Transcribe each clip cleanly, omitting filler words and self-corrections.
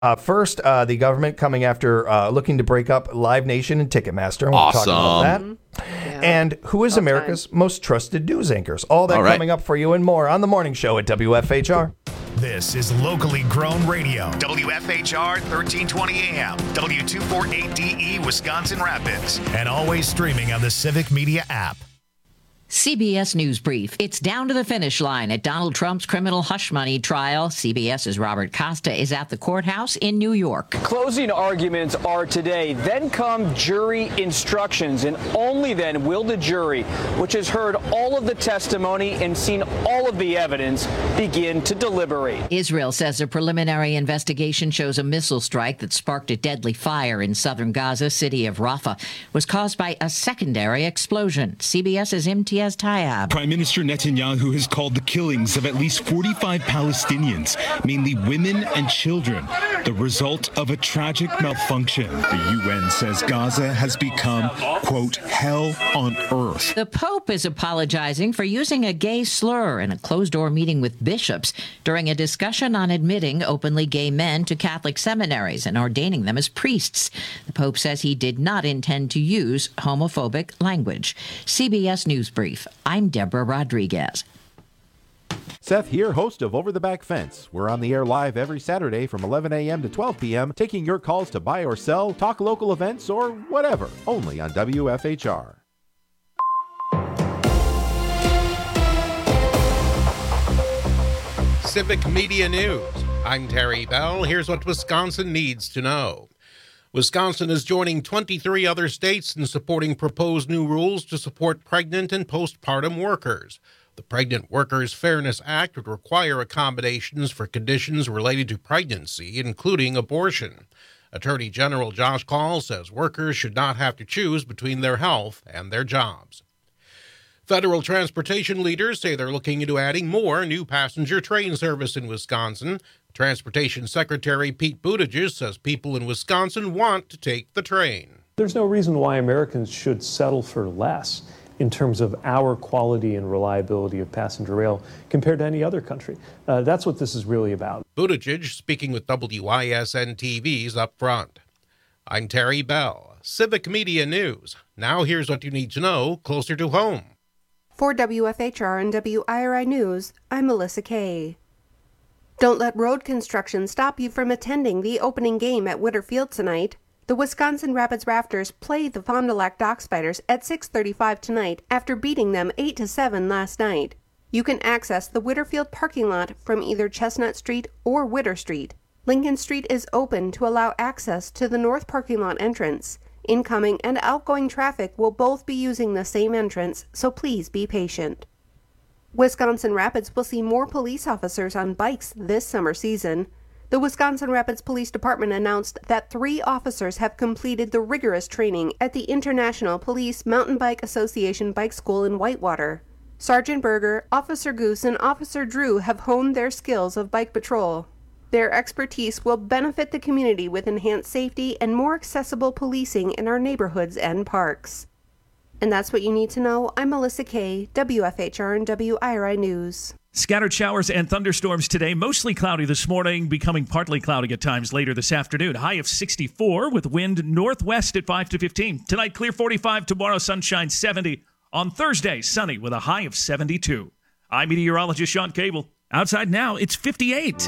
First, the government coming after looking to break up Live Nation and Ticketmaster. And we'll talk about that. Yeah. And who is America's most trusted news anchors? All that coming up for you and more on the morning show at WFHR. This is locally grown radio. WFHR 1320 AM, W248DE, Wisconsin Rapids. And always streaming on the Civic Media app. CBS News Brief. It's down to the finish line at Donald Trump's criminal hush money trial. CBS's Robert Costa is at the courthouse in New York. Closing arguments are today. Then come jury instructions, and only then will the jury, which has heard all of the testimony and seen all of the evidence, begin to deliberate. Israel says a preliminary investigation shows a missile strike that sparked a deadly fire in southern Gaza city of Rafah was caused by a secondary explosion. CBS's MTS Tayab. Prime Minister Netanyahu has called the killings of at least 45 Palestinians, mainly women and children, the result of a tragic malfunction. The UN says Gaza has become, quote, hell on earth. The Pope is apologizing for using a gay slur in a closed-door meeting with bishops during a discussion on admitting openly gay men to Catholic seminaries and ordaining them as priests. The Pope says he did not intend to use homophobic language. CBS News Brief. I'm Deborah Rodriguez. Seth here, host of Over the Back Fence. We're on the air live every Saturday from 11 a.m. to 12 p.m., taking your calls to buy or sell, talk local events, or whatever, only on WFHR. Civic Media News. I'm Terry Bell. Here's what Wisconsin needs to know. Wisconsin is joining 23 other states in supporting proposed new rules to support pregnant and postpartum workers. The Pregnant Workers Fairness Act would require accommodations for conditions related to pregnancy, including abortion. Attorney General Josh Kaul says workers should not have to choose between their health and their jobs. Federal transportation leaders say they're looking into adding more new passenger train service in Wisconsin. Transportation Secretary Pete Buttigieg says people in Wisconsin want to take the train. There's no reason why Americans should settle for less in terms of our quality and reliability of passenger rail compared to any other country. That's what this is really about. Buttigieg speaking with WISN TV's Up Front. I'm Terry Bell, Civic Media News. Now here's what you need to know closer to home. For WFHR and WIRI News, I'm Melissa Kay. Don't let road construction stop you from attending the opening game at Witter Field tonight. The Wisconsin Rapids Rafters play the Fond du Lac Dock Spiders at 6:35 tonight after beating them 8-7 last night. You can access the Witterfield parking lot from either Chestnut Street or Witter Street. Lincoln Street is open to allow access to the north parking lot entrance. Incoming and outgoing traffic will both be using the same entrance, so please be patient. Wisconsin Rapids will see more police officers on bikes this summer season. The Wisconsin Rapids Police Department announced that 3 officers have completed the rigorous training at the International Police Mountain Bike Association Bike School in Whitewater. Sergeant Berger, Officer Goose, and Officer Drew have honed their skills of bike patrol. Their expertise will benefit the community with enhanced safety and more accessible policing in our neighborhoods and parks. And that's what you need to know. I'm Melissa Kay, WFHR and WIRI News. Scattered showers and thunderstorms today. Mostly cloudy this morning, becoming partly cloudy at times later this afternoon. High of 64 with wind northwest at 5 to 15. Tonight, clear 45. Tomorrow, sunshine 70. On Thursday, sunny with a high of 72. I'm meteorologist Sean Cable. Outside now, it's 58.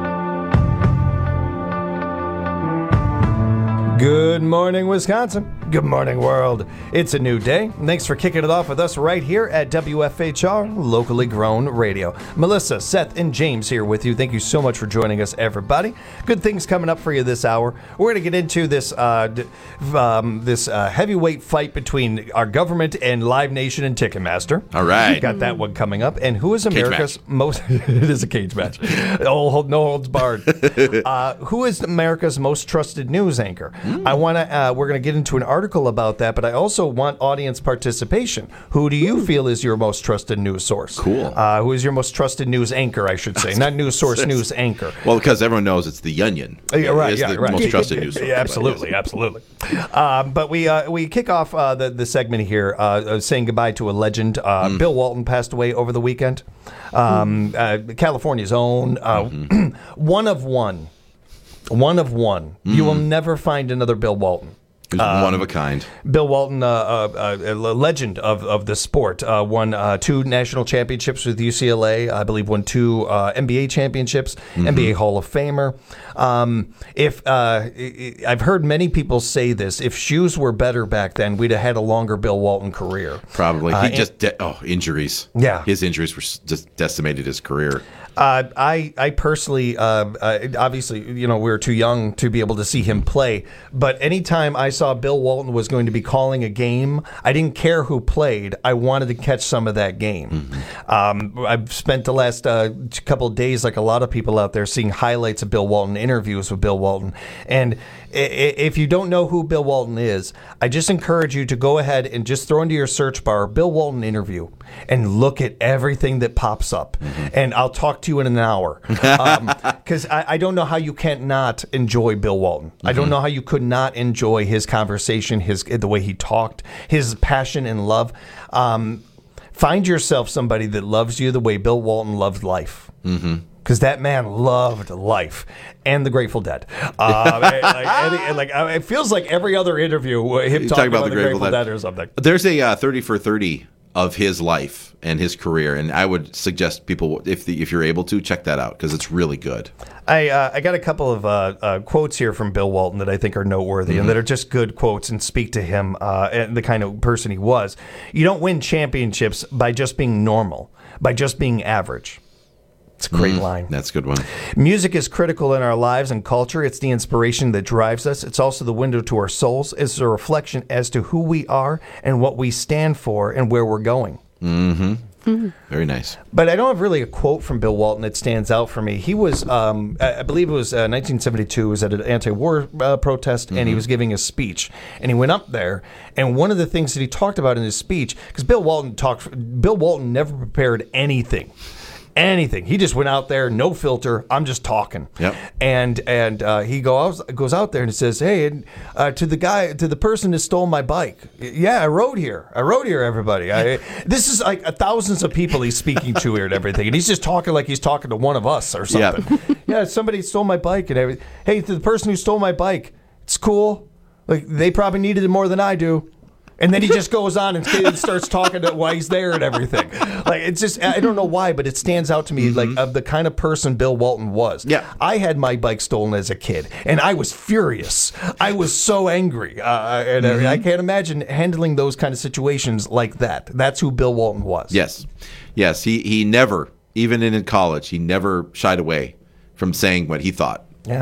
Good morning, Wisconsin. Good morning, world. It's a new day. Thanks for kicking it off with us right here at WFHR, locally grown radio. Melissa, Seth, and James here with you. Thank you so much for joining us, everybody. Good things coming up for you this hour. We're going to get into this heavyweight fight between our government and Live Nation and Ticketmaster. All right. We've got that one coming up. And who is America's most... It is a cage match. No holds barred. Who is America's most trusted news anchor? We're going to get into an article about that, but I also want audience participation. Who do you feel is your most trusted news source? Cool. Who is your most trusted news anchor, I should say. Not news source, news anchor. Well, because everyone knows it's the Onion. Right. Most trusted news source. Yeah, absolutely. But we kick off the segment here saying goodbye to a legend. Bill Walton passed away over the weekend. California's own. One of one. One of one. You will never find another Bill Walton. He was one of a kind. Bill Walton, a legend of the sport, won 2 national championships with UCLA. I believe won 2 NBA championships, NBA Hall of Famer. I've heard many people say this, if shoes were better back then, we'd have had a longer Bill Walton career. Probably. Injuries. Yeah. His injuries were just decimated his career. I personally, obviously, we were too young to be able to see him play. But anytime I saw Bill Walton was going to be calling a game, I didn't care who played. I wanted to catch some of that game. I've spent the last couple of days, like a lot of people out there, seeing highlights of Bill Walton, interviews with Bill Walton. And if you don't know who Bill Walton is, I just encourage you to go ahead and just throw into your search bar Bill Walton interview and look at everything that pops up. And I'll talk to you in an hour. Because I don't know how you can't not enjoy Bill Walton. I don't know how you could not enjoy his conversation, the way he talked, his passion and love. Find yourself somebody that loves you the way Bill Walton loved life. Because that man loved life and the Grateful Dead. It feels like every other interview, him talking about the Grateful Dead or something. There's a 30 for 30 of his life and his career, and I would suggest people, if you're able to, check that out because it's really good. I got a couple of quotes here from Bill Walton that I think are noteworthy and that are just good quotes and speak to him and the kind of person he was. You don't win championships by just being normal, by just being average. It's a great line. That's a good one. Music is critical in our lives and culture. It's the inspiration that drives us. It's also the window to our souls. It's a reflection as to who we are and what we stand for and where we're going. Very nice. But I don't have really a quote from Bill Walton that stands out for me. He was, I believe it was 1972, he was at an anti-war protest, and he was giving a speech. And he went up there, and one of the things that he talked about in his speech, because Bill Walton never prepared anything. He just went out there, no filter. I'm just talking. Yep. And he goes out there and says, "Hey, to the person that stole my bike. Yeah, I rode here, everybody. This is like thousands of people he's speaking to here and everything. And he's just talking like he's talking to one of us or something. Yeah, somebody stole my bike and everything. Hey, to the person who stole my bike, it's cool. Like they probably needed it more than I do." And then he just goes on and starts talking to why he's there and everything. Like it's just, I don't know why, but it stands out to me like of the kind of person Bill Walton was. Yeah. I had my bike stolen as a kid, and I was furious. I was so angry, and I can't imagine handling those kind of situations like that. That's who Bill Walton was. Yes. He never, even in college, he never shied away from saying what he thought. Yeah.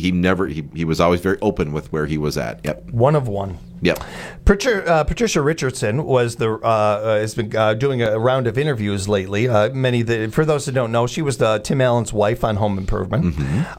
He was always very open with where he was at. Yep. One of one. Yep. Patricia Richardson was has been doing a round of interviews lately. For those that don't know, she was Tim Allen's wife on Home Improvement.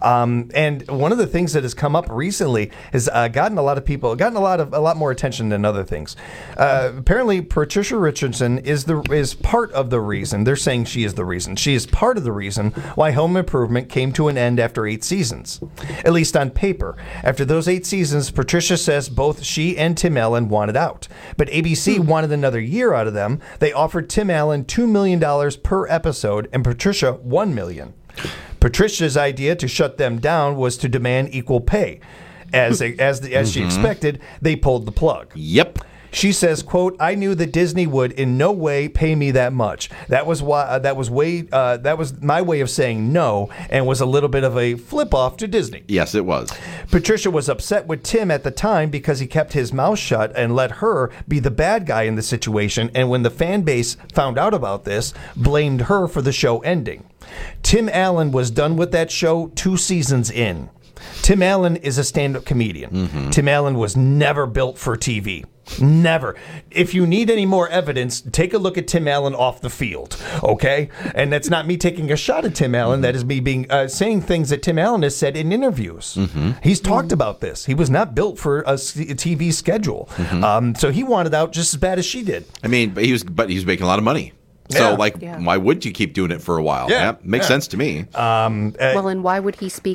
And one of the things that has come up recently has gotten a lot more attention than other things. Apparently, Patricia Richardson is part of the reason. They're saying she is the reason. She is part of the reason why Home Improvement came to an end after 8 seasons, at least on paper. After those 8 seasons, Patricia says both she and Tim Allen wanted out. But ABC wanted another year out of them. They offered Tim Allen $2 million per episode and Patricia $1 million. Patricia's idea to shut them down was to demand equal pay. As she expected, they pulled the plug. Yep. She says, quote, "I knew that Disney would in no way pay me that much. That was my way of saying no, and was a little bit of a flip off to Disney." Yes, it was. Patricia was upset with Tim at the time because he kept his mouth shut and let her be the bad guy in the situation, and when the fan base found out about this, blamed her for the show ending. Tim Allen was done with that show 2 seasons in. Tim Allen is a stand-up comedian. Tim Allen was never built for TV. Never. If you need any more evidence, take a look at Tim Allen off the field, okay? And that's not me taking a shot at Tim Allen. That is me being saying things that Tim Allen has said in interviews. He's talked about this. He was not built for a TV schedule. So he wanted out just as bad as she did. I mean, but he was making a lot of money. So, why would you keep doing it for a while? Yeah. Makes sense to me. Well, and why would he speak up?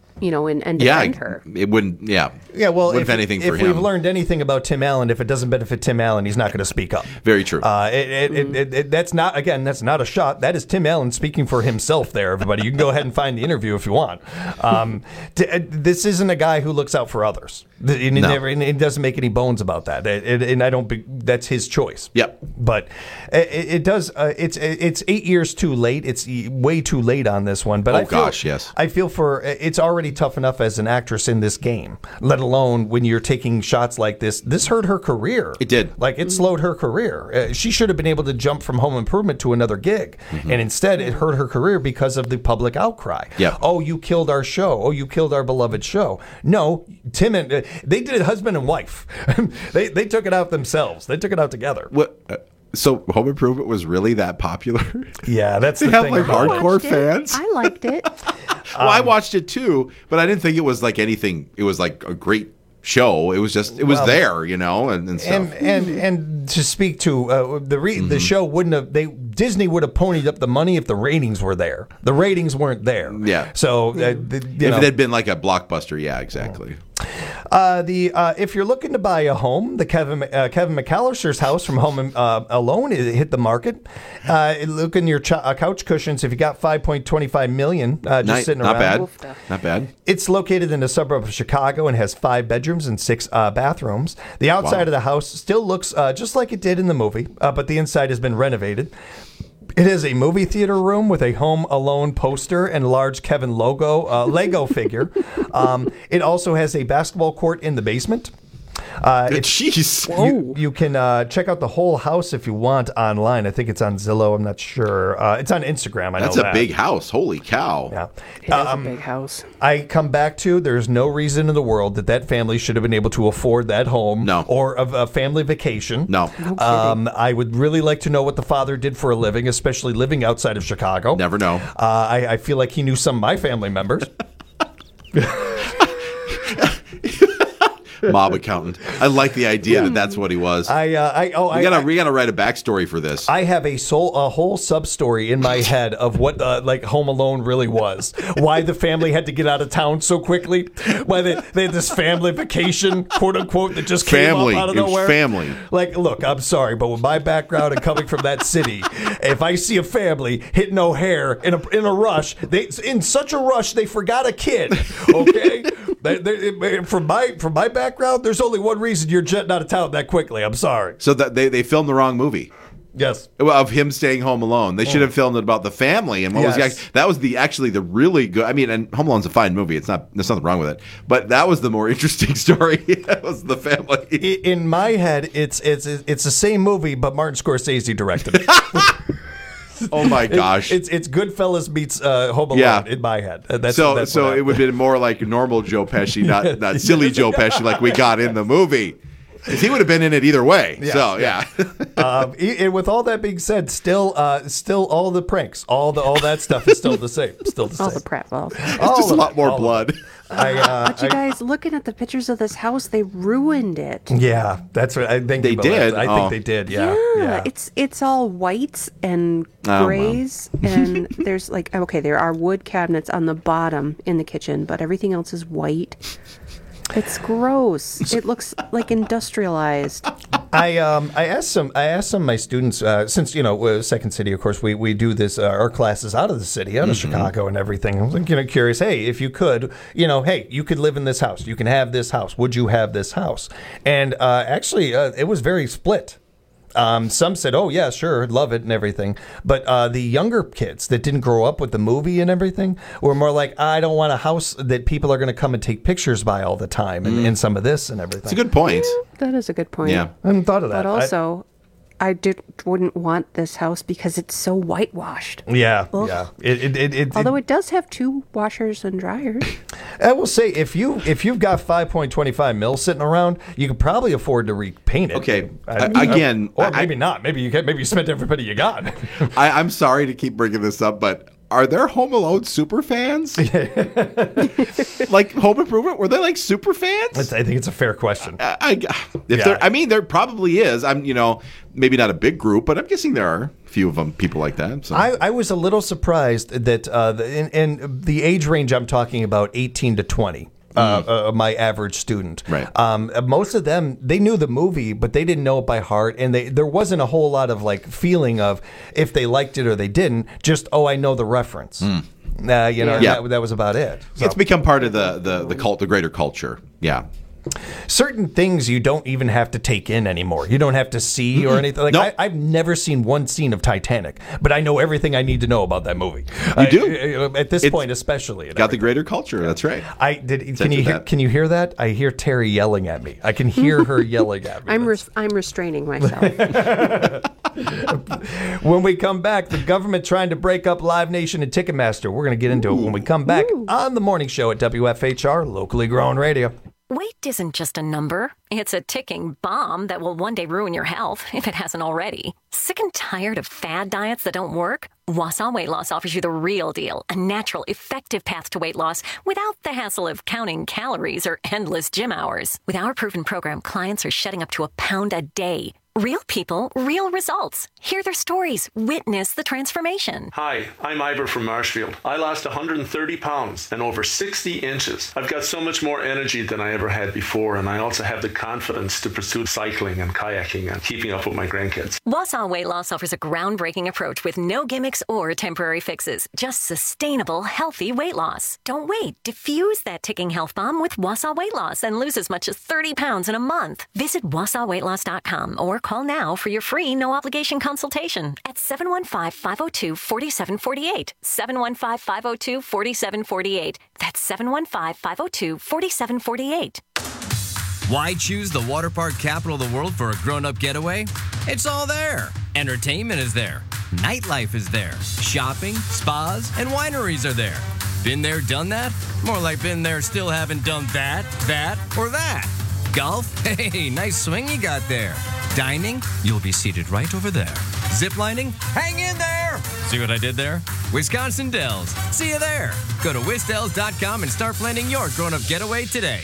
and defend her. It wouldn't. Yeah. Yeah, well, wouldn't have anything for if him. we've learned anything about Tim Allen, if it doesn't benefit Tim Allen, he's not going to speak up. Very true. That's not a shot. That is Tim Allen speaking for himself there, everybody. You can go ahead and find the interview if you want. This isn't a guy who looks out for others. And he doesn't make any bones about that. And I don't. That's his choice. Yep. But it does. It's 8 years too late. It's way too late on this one. But yes. I feel for it's already tough enough as an actress in this game, let alone when you're taking shots like this. This hurt her career. It did. Like, it slowed her career. She should have been able to jump from Home Improvement to another gig. Mm-hmm. And instead, it hurt her career because of the public outcry. Yep. Oh, you killed our show. Oh, you killed our beloved show. No, Tim and they did it husband and wife. they took it out themselves. They took it out together. What? So Home Improvement was really that popular? Yeah, that's the thing. They have like hardcore fans. I liked it. Well, I watched it too, but I didn't think it was like anything. It was like a great show. It was just there, and stuff. And to speak to the show wouldn't have Disney would have ponied up the money if the ratings were there. The ratings weren't there. Yeah. So if it had been like a blockbuster, yeah, exactly. If you're looking to buy a home, the Kevin McAllister's house from Home Alone hit the market. Look in your couch cushions. If you got $5.25 million sitting around, not bad. It's located in a suburb of Chicago and has 5 bedrooms and 6 bathrooms. The outside of the house still looks just like it did in the movie, but the inside has been renovated. It is a movie theater room with a Home Alone poster and a large Kevin Lego figure. It also has a basketball court in the basement. Jeez. You can check out the whole house if you want online. I think it's on Zillow. I'm not sure. It's on Instagram. That's a big house. Holy cow. Yeah. It is a big house. I come back to there's no reason in the world that family should have been able to afford that home or a family vacation. No. I would really like to know what the father did for a living, especially living outside of Chicago. Never know. I feel like he knew some of my family members. Mob accountant. I like the idea that that's what he was. We gotta write a backstory for this. I have a whole sub story in my head of what Home Alone really was. Why the family had to get out of town so quickly. Why they had this family vacation, quote unquote, that just came up out of nowhere. Family. Like, look, I'm sorry, but with my background and coming from that city, if I see a family hitting O'Hare in a rush, in such a rush they forgot a kid. Okay, from my background, there's only one reason you're jetting out of town that quickly. I'm sorry. So that they filmed the wrong movie. Yes. Of him staying home alone. They should have filmed it about the family and what was that was actually the really good. I mean, and Home Alone's a fine movie. There's nothing wrong with it. But that was the more interesting story. It was the family. In my head, it's the same movie, but Martin Scorsese directed it. Oh my gosh! It's Goodfellas meets Home Alone in my head. So it would have been more like normal Joe Pesci, not silly Joe Pesci like we got in the movie. Because he would have been in it either way. Yeah, so yeah. With all that being said, still all the pranks, all that stuff is still the same. Still the same. All the pratfalls. It's just a lot more blood. But you guys, looking at the pictures of this house, they ruined it. Yeah, that's what I think they did. I think they did. Yeah. It's all whites and grays, and there's there are wood cabinets on the bottom in the kitchen, but everything else is white. It's gross. It looks like industrialized. I asked some of my students since Second City, of course, we do this our classes out of the city, out of Chicago and everything. I was curious. Hey, if you could, you could live in this house. You can have this house. Would you have this house? And actually, it was very split. Some said, "Oh yeah, sure, love it and everything," but the younger kids that didn't grow up with the movie and everything were more like, "I don't want a house that people are going to come and take pictures by all the time," and some of this and everything. It's a good point. Yeah, that is a good point. Yeah, I hadn't thought of that. But also, I wouldn't want this house because it's so whitewashed. Yeah, Ugh. yeah. Although it does have 2 washers and dryers. I will say, if you've got $5.25 million sitting around, you could probably afford to repaint it. Okay, or maybe not. Maybe you spent every penny you got. I'm sorry to keep bringing this up, but are there Home Alone super fans? Like Home Improvement? Were they like super fans? I think it's a fair question. There probably is. I'm maybe not a big group, but I'm guessing there are few of them, people like that. So. I was a little surprised that in the age range I'm talking about, 18 to 20. My average student. Right. Most of them, they knew the movie, but they didn't know it by heart, and there wasn't a whole lot of like feeling of if they liked it or they didn't. Just I know the reference. That was about it. So. It's become part of the cult, the greater culture. Yeah. Certain things you don't even have to take in anymore. You don't have to see or anything. Like Nope. I've never seen one scene of Titanic, but I know everything I need to know about that movie. You do at this point, especially. Got the greater culture. That's right. Can you hear that? I hear Terry yelling at me. I can hear her yelling at me. I'm restraining myself. When we come back, the government trying to break up Live Nation and Ticketmaster. We're going to get into it when we come back on the morning show at WFHR, locally grown radio. Weight isn't just a number. It's a ticking bomb that will one day ruin your health, if it hasn't already. Sick and tired of fad diets that don't work? Wausau Weight Loss offers you the real deal, a natural, effective path to weight loss without the hassle of counting calories or endless gym hours. With our proven program, clients are shedding up to a pound a day. Real people, real results. Hear their stories. Witness the transformation. Hi, I'm Ivor from Marshfield. I lost 130 pounds and over 60 inches. I've got so much more energy than I ever had before, and I also have the confidence to pursue cycling and kayaking and keeping up with my grandkids. Wausau Weight Loss offers a groundbreaking approach with no gimmicks or temporary fixes. Just sustainable, healthy weight loss. Don't wait. Diffuse that ticking health bomb with Wausau Weight Loss and lose as much as 30 pounds in a month. Visit WausauWeightLoss.com or call now for your free no-obligation consultation at 715-502-4748. 715-502-4748. That's 715-502-4748. Why choose the water park capital of the world for a grown-up getaway? It's all there. Entertainment is there. Nightlife is there. Shopping, spas, and wineries are there. Been there, done that? More like been there, still haven't done that, or that. Golf? Hey, nice swing you got there. Dining? You'll be seated right over there. Ziplining? Hang in there! See what I did there? Wisconsin Dells. See you there. Go to wisdells.com and start planning your grown-up getaway today.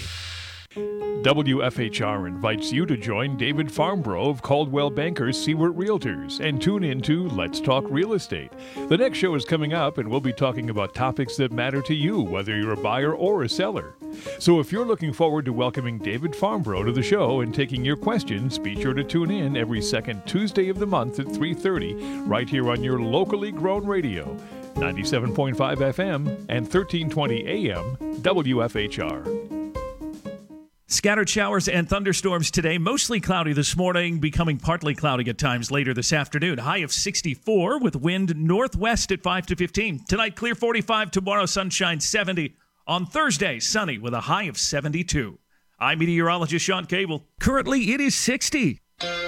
WFHR invites you to join David Farnborough of Caldwell Bankers Seward Realtors and tune in to Let's Talk Real Estate. The next show is coming up, and we'll be talking about topics that matter to you, whether you're a buyer or a seller. So if you're looking forward to welcoming David Farnborough to the show and taking your questions, be sure to tune in every second Tuesday of the month at 3:30 right here on your locally grown radio, 97.5 FM and 1320 AM WFHR. Scattered showers and thunderstorms today. Mostly cloudy this morning, becoming partly cloudy at times later this afternoon. High of 64 with wind northwest at 5 to 15. Tonight, clear 45. Tomorrow, sunshine 70. On Thursday, sunny with a high of 72. I'm meteorologist Sean Cable. Currently, it is 60.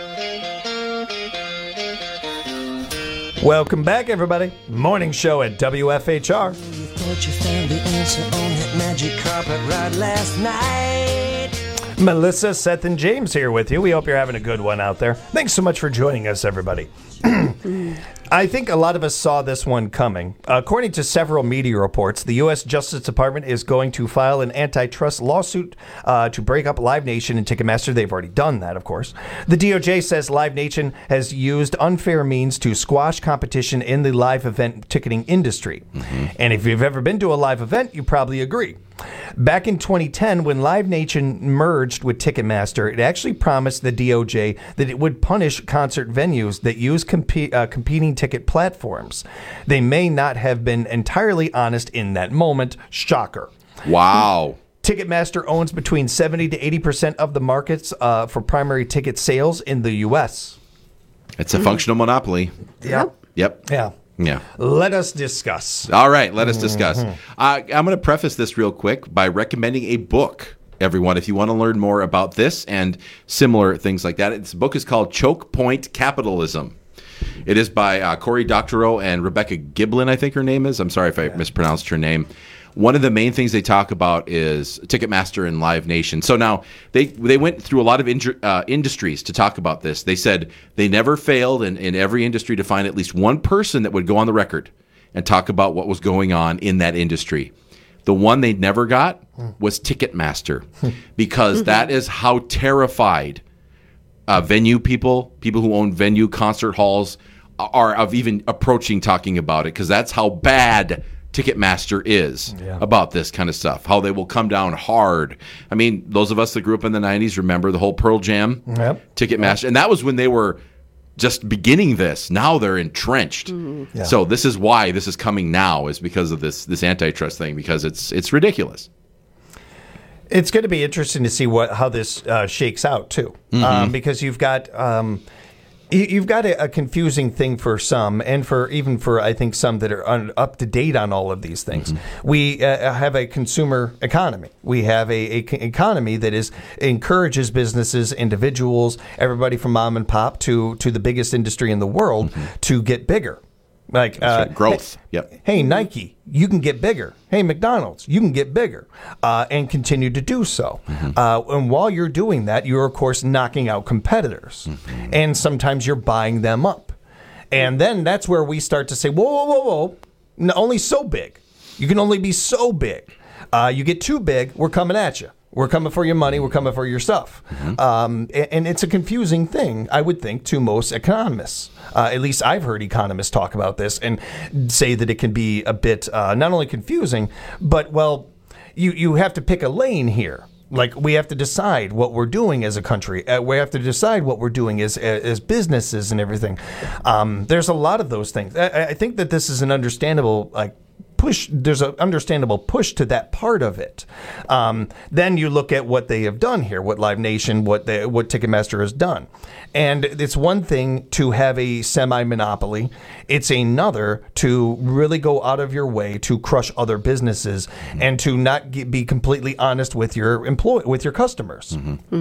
Welcome back, everybody. Morning show at WFHR. You thought you found the answer on that magic carpet ride last night. Melissa, Seth, and James here with you. We hope you're having a good one out there. Thanks so much for joining us, everybody. I think a lot of us saw this one coming. According to several media reports, the U.S. Justice Department is going to file an antitrust lawsuit to break up Live Nation and Ticketmaster. They've already done that, of course. The DOJ says Live Nation has used unfair means to squash competition in the live event ticketing industry. And if you've ever been to a live event, you probably agree. Back in 2010, when Live Nation merged with Ticketmaster, it actually promised the DOJ that it would punish concert venues that use competing ticket platforms. They may not have been entirely honest in that moment. Shocker. Wow. Ticketmaster owns between 70 to 80% of the markets for primary ticket sales in the U.S. It's a functional monopoly. Yep. Yeah. Let us discuss. All right, let us discuss. I'm going to preface this real quick by recommending a book, everyone, if you want to learn more about this and similar things like that. This book is called Choke Point Capitalism. It is by Cory Doctorow and Rebecca Giblin, I think her name is. I'm sorry if I mispronounced her name. One of the main things they talk about is Ticketmaster and Live Nation. So now they went through a lot of industries to talk about this. They said they never failed in every industry to find at least one person that would go on the record and talk about what was going on in that industry. The one they never got was Ticketmaster because that is how terrified venue people who own venue concert halls are of even approaching talking about it, because that's how bad Ticketmaster is about this kind of stuff, how they will come down hard. I mean, those of us that grew up in the 90s remember the whole Pearl Jam Ticketmaster, and that was when they were just beginning this. Now they're entrenched. So this is why this is coming now, is because of this antitrust thing, because it's ridiculous. It's going to be interesting to see how this shakes out too, because you've got a confusing thing for some, and for I think some that are up to date on all of these things. We have a consumer economy. We have a economy that encourages businesses, individuals, everybody from mom and pop to the biggest industry in the world to get bigger. Like growth. Hey, Nike, you can get bigger. Hey, McDonald's, you can get bigger, and continue to do so. And while you're doing that, you're of course knocking out competitors, and sometimes you're buying them up. And then that's where we start to say, whoa, only so big. You can only be so big. You get too big, we're coming at you. We're coming for your money. We're coming for your stuff. And it's a confusing thing, I would think, to most economists. At least I've heard economists talk about this and say that it can be a bit not only confusing, but, well, you have to pick a lane here. Like, we have to decide what we're doing as a country. We have to decide what we're doing as businesses and everything. There's a lot of those things. I think that this is an understandable, push. There's an understandable push to that part of it. Then you look at what they have done here, what Live Nation, what Ticketmaster has done. And it's one thing to have a semi-monopoly. It's another to really go out of your way to crush other businesses and to not be completely honest with your customers.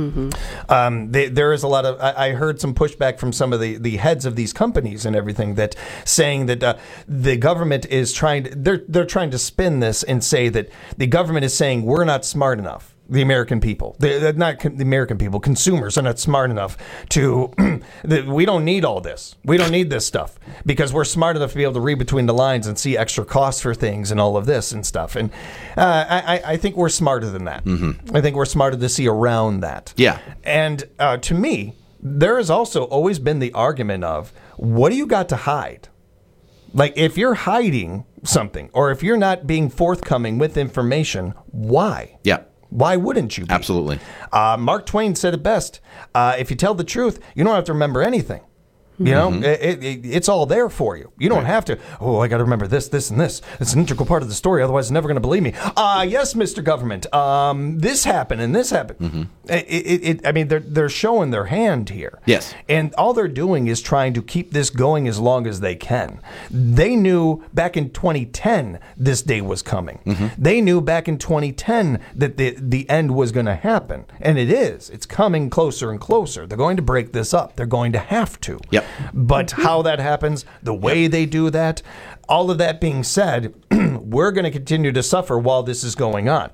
There is a lot of, I heard some pushback from some of the heads of these companies and everything, that saying that the government is they're trying to spin this and say that the government is saying we're not smart enough. The American people, the American people, consumers are not smart enough to, we don't need all this. We don't need this stuff because we're smart enough to be able to read between the lines and see extra costs for things and all of this and stuff. And I think we're smarter than that. I think we're smarter to see around that. Yeah. And to me, there has also always been the argument of, what do you got to hide? Like, if you're hiding something or if you're not being forthcoming with information, why? Yeah. Why wouldn't you be? Absolutely. Mark Twain said it best. If you tell the truth, you don't have to remember anything. You know, it's all there for you. You don't have to, I got to remember this, and this. It's an integral part of the story. Otherwise, they're never going to believe me. Yes, Mr. Government. This happened and this happened. I mean, they're showing their hand here. Yes. And all they're doing is trying to keep this going as long as they can. They knew back in 2010 this day was coming. They knew back in 2010 that the end was going to happen. And it is. It's coming closer and closer. They're going to break this up. They're going to have to. Yep. But how that happens, the way they do that, all of that being said, we're going to continue to suffer while this is going on.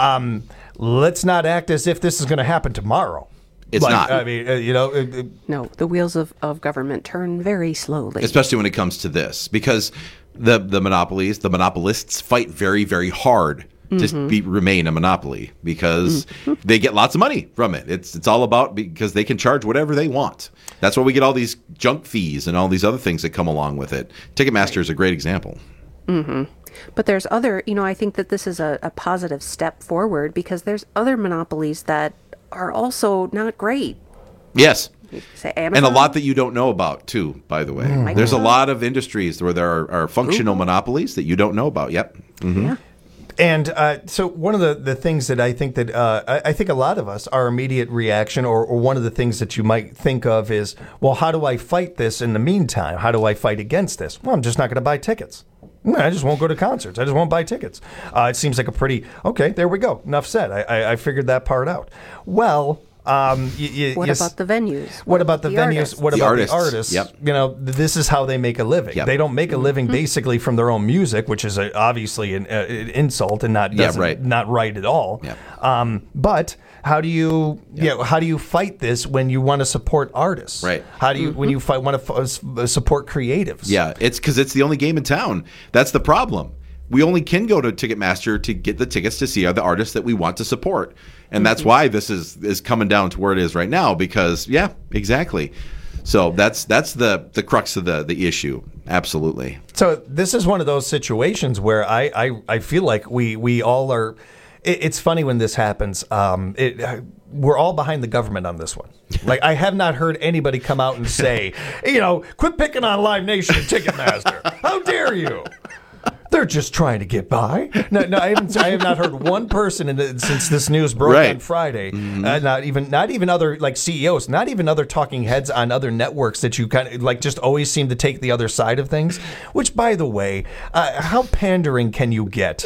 Let's not act as if this is going to happen tomorrow. It's not. I mean, no, the wheels of government turn very slowly. Especially when it comes to this, because the monopolists fight very, very hard to remain a monopoly, because they get lots of money from it. It's all about, because they can charge whatever they want. That's why we get all these junk fees and all these other things that come along with it. Ticketmaster is a great example. But there's other, I think that this is a positive step forward, because there's other monopolies that are also not great. Yes. Say Amazon. And a lot that you don't know about, too, by the way. There's a lot of industries where there are functional monopolies that you don't know about. Yep. Yeah. And so one of the things that I think that I think a lot of us, our immediate reaction, or one of the things that you might think of is, well, how do I fight this in the meantime? How do I fight against this? Well, I'm just not going to buy tickets. I just won't go to concerts. I just won't buy tickets. It seems like a pretty, okay, there we go. Enough said. I figured that part out. Well, what about the venues? What about the venues? Artists? What about the artists? Yep. This is how they make a living. Yep. They don't make a living basically from their own music, which is obviously an insult and not right at all. Yep. But how do you how do you fight this when you want to support artists? Right. How do you when you want to support creatives? Yeah, it's because it's the only game in town. That's the problem. We only can go to Ticketmaster to get the tickets to see the artists that we want to support. And that's why this is coming down to where it is right now, because, yeah, exactly. So that's the crux of the issue. Absolutely. So this is one of those situations where I feel like we all are. It's funny when this happens. We're all behind the government on this one. Like, I have not heard anybody come out and say, quit picking on Live Nation and Ticketmaster. How dare you? They're just trying to get by. No, I have not heard one person since this news broke on Friday. Not even other like CEOs, not even other talking heads on other networks that you kind of like just always seem to take the other side of things. Which, by the way, how pandering can you get?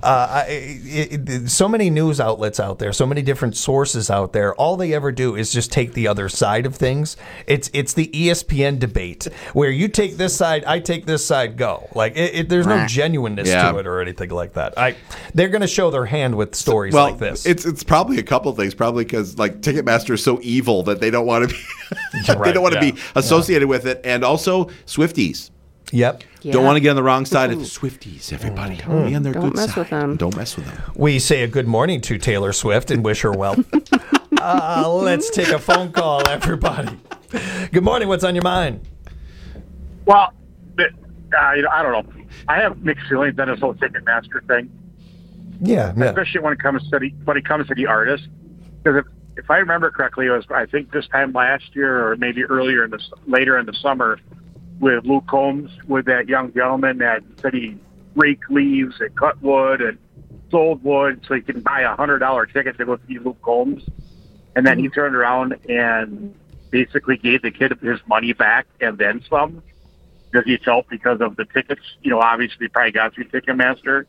So many news outlets out there, so many different sources out there. All they ever do is just take the other side of things. It's the ESPN debate where you take this side, I take this side, go. Like there's no genuineness to it or anything like that. They're going to show their hand with stories like this. It's probably a couple things. Probably because like Ticketmaster is so evil that they don't want to be they don't want to be associated with it, and also Swifties. Yep. Don't want to get on the wrong side of the Swifties. Everybody, be on their good side. With them. Don't mess with them. We say a good morning to Taylor Swift and wish her well. Let's take a phone call, everybody. Good morning. What's on your mind? Well, I don't know. I have mixed feelings on this whole Ticketmaster thing. Yeah. Especially when it comes to the artist. Because if I remember correctly, it was I think this time last year or maybe later in the summer with Luke Combs, with that young gentleman that said he raked leaves and cut wood and sold wood so he can buy $100 ticket to go see Luke Combs, and then he turned around and basically gave the kid his money back and then some. Because he felt because of the tickets, obviously probably got through Ticketmaster.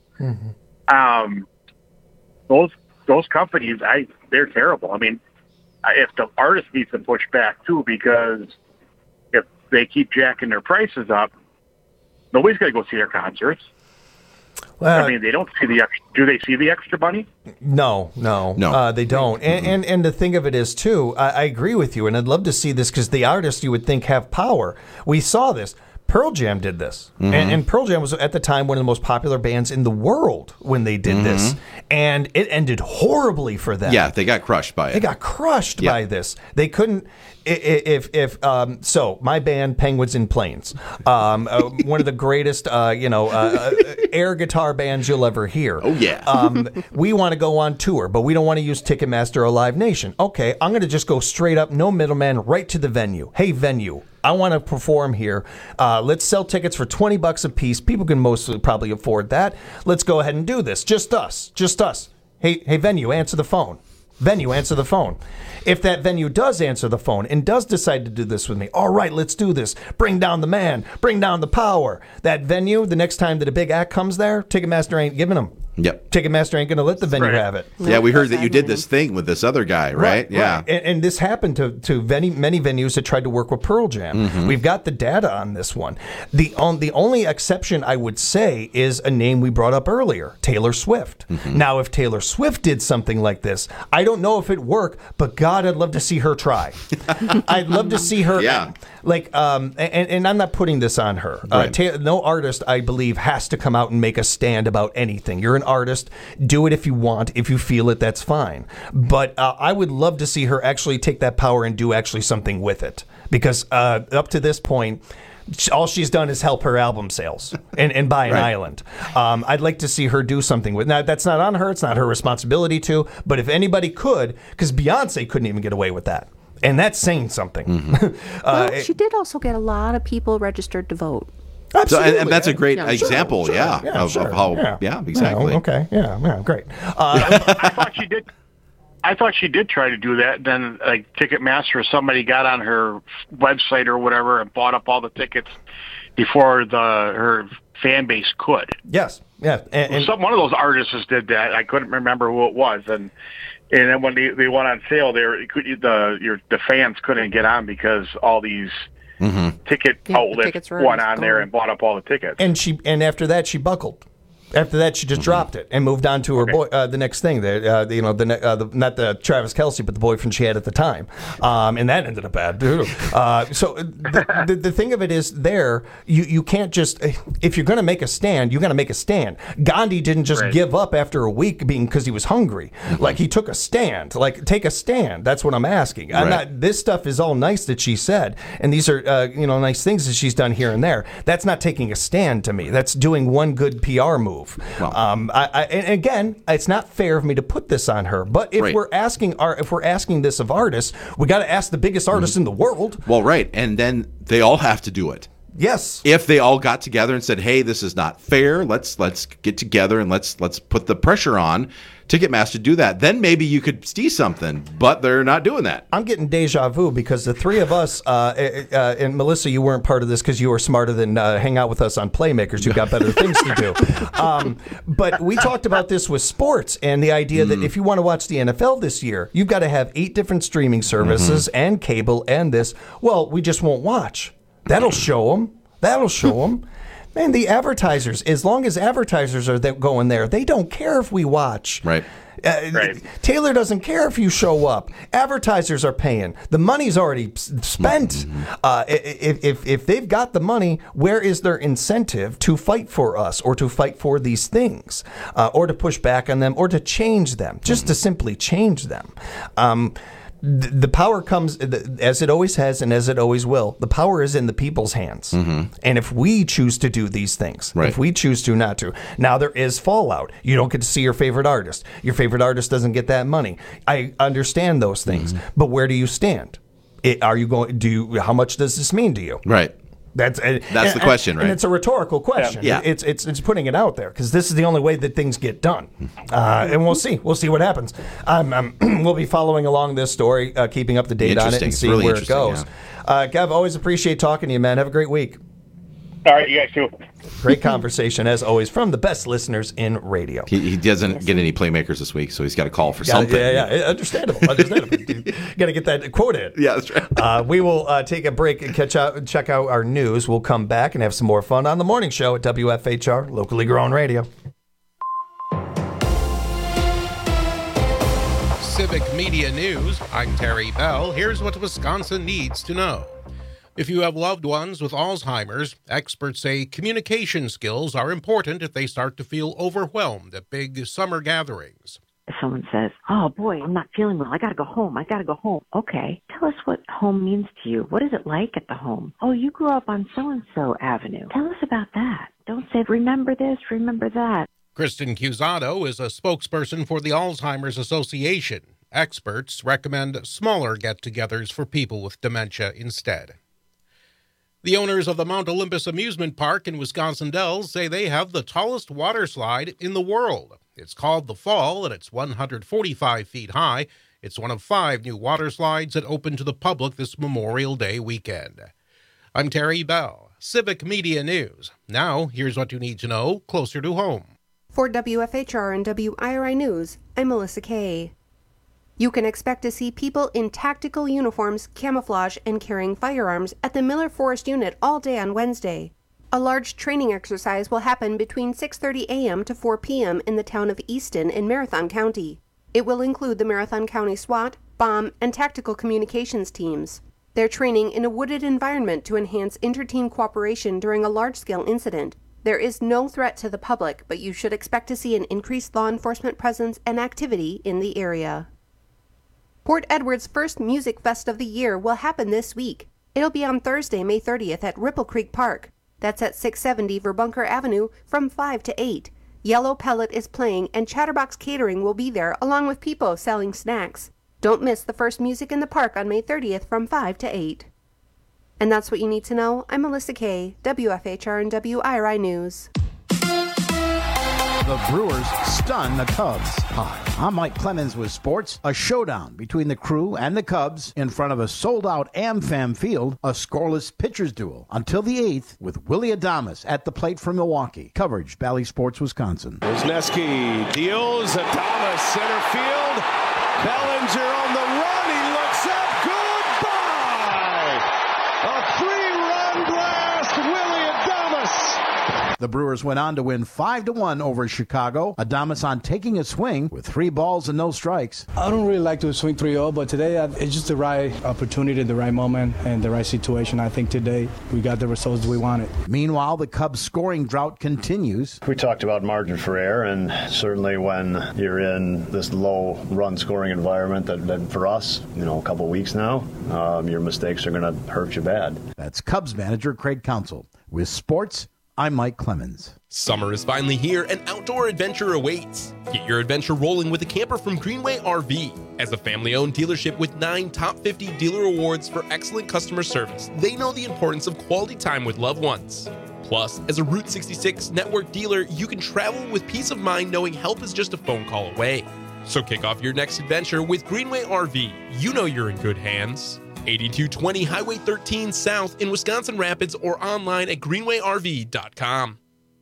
Those companies, they're terrible. I mean, if the artist needs to push back too, because if they keep jacking their prices up, nobody's going to go see their concerts. Well, I mean, they don't see the extra. Do they see the extra money? No, they don't. And the thing of it is too, I agree with you, and I'd love to see this because the artists you would think have power. We saw this. Pearl Jam did this. And Pearl Jam was at the time one of the most popular bands in the world when they did this. And it ended horribly for them. Yeah, they got crushed by it. They got crushed by this. They couldn't. So my band Penguins in Plains, one of the greatest air guitar bands you'll ever hear. Oh yeah. We want to go on tour, but we don't want to use Ticketmaster or Live Nation. Okay, I'm going to just go straight up, no middleman, right to the venue. Hey venue, I want to perform here. Let's sell tickets for $20 a piece. People can mostly probably afford that. Let's go ahead and do this. Just us. Hey venue, answer the phone. Venue, answer the phone. If that venue does answer the phone and does decide to do this with me, all right, let's do this. Bring down the man. Bring down the power. That venue, the next time that a big act comes there, Ticketmaster ain't giving them. Yep. Ticketmaster ain't going to let the venue have it. Yeah, we heard that you did this thing with this other guy, right? Yeah. Right. And this happened to many venues that tried to work with Pearl Jam. We've got the data on this one. The only exception I would say is a name we brought up earlier, Taylor Swift. Now, if Taylor Swift did something like this, I don't know if it'd work, but God, I'd love to see her try. I'd love to see her. Yeah. And I'm not putting this on her. Right. No artist, I believe, has to come out and make a stand about anything. You're an artist. Do it if you want. If you feel it, that's fine. But I would love to see her actually take that power and do actually something with it. Because up to this point, all she's done is help her album sales and buy an island. I'd like to see her do something with. Now, that's not on her. It's not her responsibility to. But if anybody could, because Beyonce couldn't even get away with that. And that's saying something. She did also get a lot of people registered to vote. Absolutely. So, and that's a great example, of how, exactly. Okay, great. I thought she did try to do that. Then, like Ticketmaster, somebody got on her website or whatever and bought up all the tickets before her fan base could. Yes, yeah. And one of those artists did that. I couldn't remember who it was, and then when they went on sale, the fans couldn't get on because all these ticket outlets went on there and bought up all the tickets. And after that she buckled. After that, she just dropped it and moved on to her boy. The next thing, not the Travis Kelce, but the boyfriend she had at the time, and that ended up bad. So the thing of it is, you can't just, if you're going to make a stand, you got to make a stand. Gandhi didn't just give up after a week because he was hungry. Like, he took a stand. Like, take a stand. That's what I'm asking. This stuff is all nice that she said, and these are nice things that she's done here and there. That's not taking a stand to me. That's doing one good PR move. Well, and again, it's not fair of me to put this on her. But if we're asking this of artists, we got to ask the biggest artists in the world. Well, right, and then they all have to do it. Yes. If they all got together and said, "Hey, this is not fair. Let's get together and let's put the pressure on Ticketmaster to do that," then maybe you could see something. But they're not doing that. I'm getting deja vu because the three of us, and Melissa, you weren't part of this because you were smarter than hang out with us on Playmakers. You got better things to do. But we talked about this with sports and the idea that if you want to watch the NFL this year, you've got to have 8 different streaming services and cable and this. Well, we just won't watch. That'll show them. Man, the advertisers, as long as advertisers are going there, they don't care if we watch. Right. Taylor doesn't care if you show up. Advertisers are paying. The money's already spent. If they've got the money, where is their incentive to fight for us or to fight for these things or to push back on them or to change them, just to simply change them? The power comes, as it always has and as it always will, the power is in the people's hands. And if we choose to do these things, if we choose to not to, now there is fallout. You don't get to see your favorite artist. Your favorite artist doesn't get that money. I understand those things. But where do you stand? How much does this mean to you? Right. That's the question, right? And it's a rhetorical question. Yeah. It's putting it out there because this is the only way that things get done. And we'll see. We'll see what happens. We'll be following along this story, keeping up to date on it and seeing where it goes. Gav, always appreciate talking to you, man. Have a great week. All right, you guys too. Great conversation, as always, from the best listeners in radio. He doesn't get any Playmakers this week, so he's got to call for something. Yeah, understandable. Got to get that quote in. Yeah, that's right. We will take a break and check out our news. We'll come back and have some more fun on the morning show at WFHR, locally grown radio. Civic Media News. I'm Terry Bell. Here's what Wisconsin needs to know. If you have loved ones with Alzheimer's, experts say communication skills are important if they start to feel overwhelmed at big summer gatherings. If someone says, "Oh boy, I'm not feeling well, I gotta go home. Okay, tell us what home means to you. What is it like at the home? Oh, you grew up on so-and-so avenue. Tell us about that. Don't say, remember this, remember that. Kristen Cusado is a spokesperson for the Alzheimer's Association. Experts recommend smaller get-togethers for people with dementia instead. The owners of the Mount Olympus Amusement Park in Wisconsin Dells say they have the tallest water slide in the world. It's called The Fall, and it's 145 feet high. It's one of 5 new water slides that open to the public this Memorial Day weekend. I'm Terry Bell, Civic Media News. Now, here's what you need to know closer to home. For WFHR and WIRI News, I'm Melissa Kay. You can expect to see people in tactical uniforms, camouflage, and carrying firearms at the Miller Forest Unit all day on Wednesday. A large training exercise will happen between 6:30 a.m. to 4 p.m. in the town of Easton in Marathon County. It will include the Marathon County SWAT, bomb, and tactical communications teams. They're training in a wooded environment to enhance inter-team cooperation during a large-scale incident. There is no threat to the public, but you should expect to see an increased law enforcement presence and activity in the area. Port Edward's first Music Fest of the year will happen this week. It'll be on Thursday, May 30th at Ripple Creek Park. That's at 670 Verbunker Avenue from 5 to 8. Yellow Pellet is playing and Chatterbox Catering will be there along with people selling snacks. Don't miss the first music in the park on May 30th from 5 to 8. And that's what you need to know. I'm Melissa Kay, WFHR and WIRI News. The Brewers stun the Cubs. Hi, I'm Mike Clemens with sports. A showdown between the Crew and the Cubs in front of a sold-out AmFam field, a scoreless pitchers duel until the 8th with Willie Adames at the plate from Milwaukee. Coverage, Bally Sports, Wisconsin. Wisniewski deals, Adames center field. Bellinger on the run, he looks up, goodbye! A 3-run blast, Willie Adames! The Brewers went on to win 5-1 over Chicago. Adames on taking a swing with 3 balls and no strikes. I don't really like to swing 3-0, but today it's just the right opportunity, the right moment, and the right situation. I think today we got the results we wanted. Meanwhile, the Cubs scoring drought continues. We talked about margin for error, and certainly when you're in this low run scoring environment that for us, a couple weeks now, your mistakes are going to hurt you bad. That's Cubs manager Craig Counsell. With sports, I'm Mike Clemens. Summer is finally here and outdoor adventure awaits. Get your adventure rolling with a camper from Greenway RV. As a family-owned dealership with 9 top 50 dealer awards for excellent customer service, they know the importance of quality time with loved ones. Plus, as a Route 66 network dealer, you can travel with peace of mind knowing help is just a phone call away. So kick off your next adventure with Greenway RV. You know you're in good hands. 8220 Highway 13 South in Wisconsin Rapids or online at greenwayrv.com.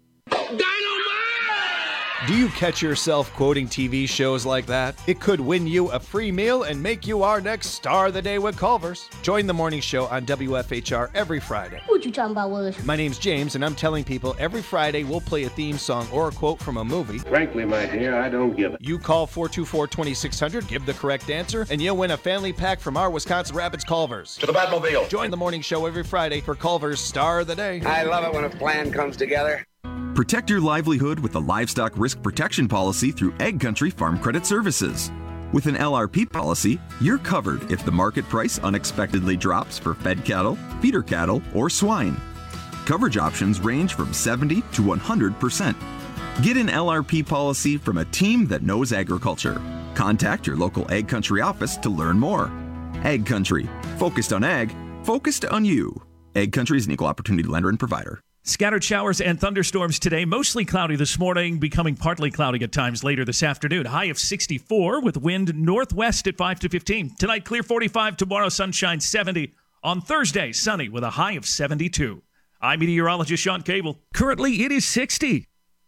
Do you catch yourself quoting TV shows like that? It could win you a free meal and make you our next Star of the Day with Culver's. Join the morning show on WFHR every Friday. What you talking about, Willis? My name's James, and I'm telling people every Friday we'll play a theme song or a quote from a movie. Frankly, my dear, I don't give it. You call 424-2600, give the correct answer, and you'll win a family pack from our Wisconsin Rapids Culver's. To the Batmobile. Join the morning show every Friday for Culver's Star of the Day. I love it when a plan comes together. Protect your livelihood with the Livestock Risk Protection Policy through Egg Country Farm Credit Services. With an LRP policy, you're covered if the market price unexpectedly drops for fed cattle, feeder cattle, or swine. Coverage options range from 70 to 100%. Get an LRP policy from a team that knows agriculture. Contact your local Egg Country office to learn more. Egg Country, focused on ag, focused on you. Egg Country is an equal opportunity lender and provider. Scattered showers and thunderstorms today. Mostly cloudy this morning, becoming partly cloudy at times later this afternoon. High of 64 with wind northwest at 5 to 15. Tonight, clear 45. Tomorrow, sunshine 70. On Thursday, sunny with a high of 72. I'm meteorologist Sean Cable. Currently, it is 60.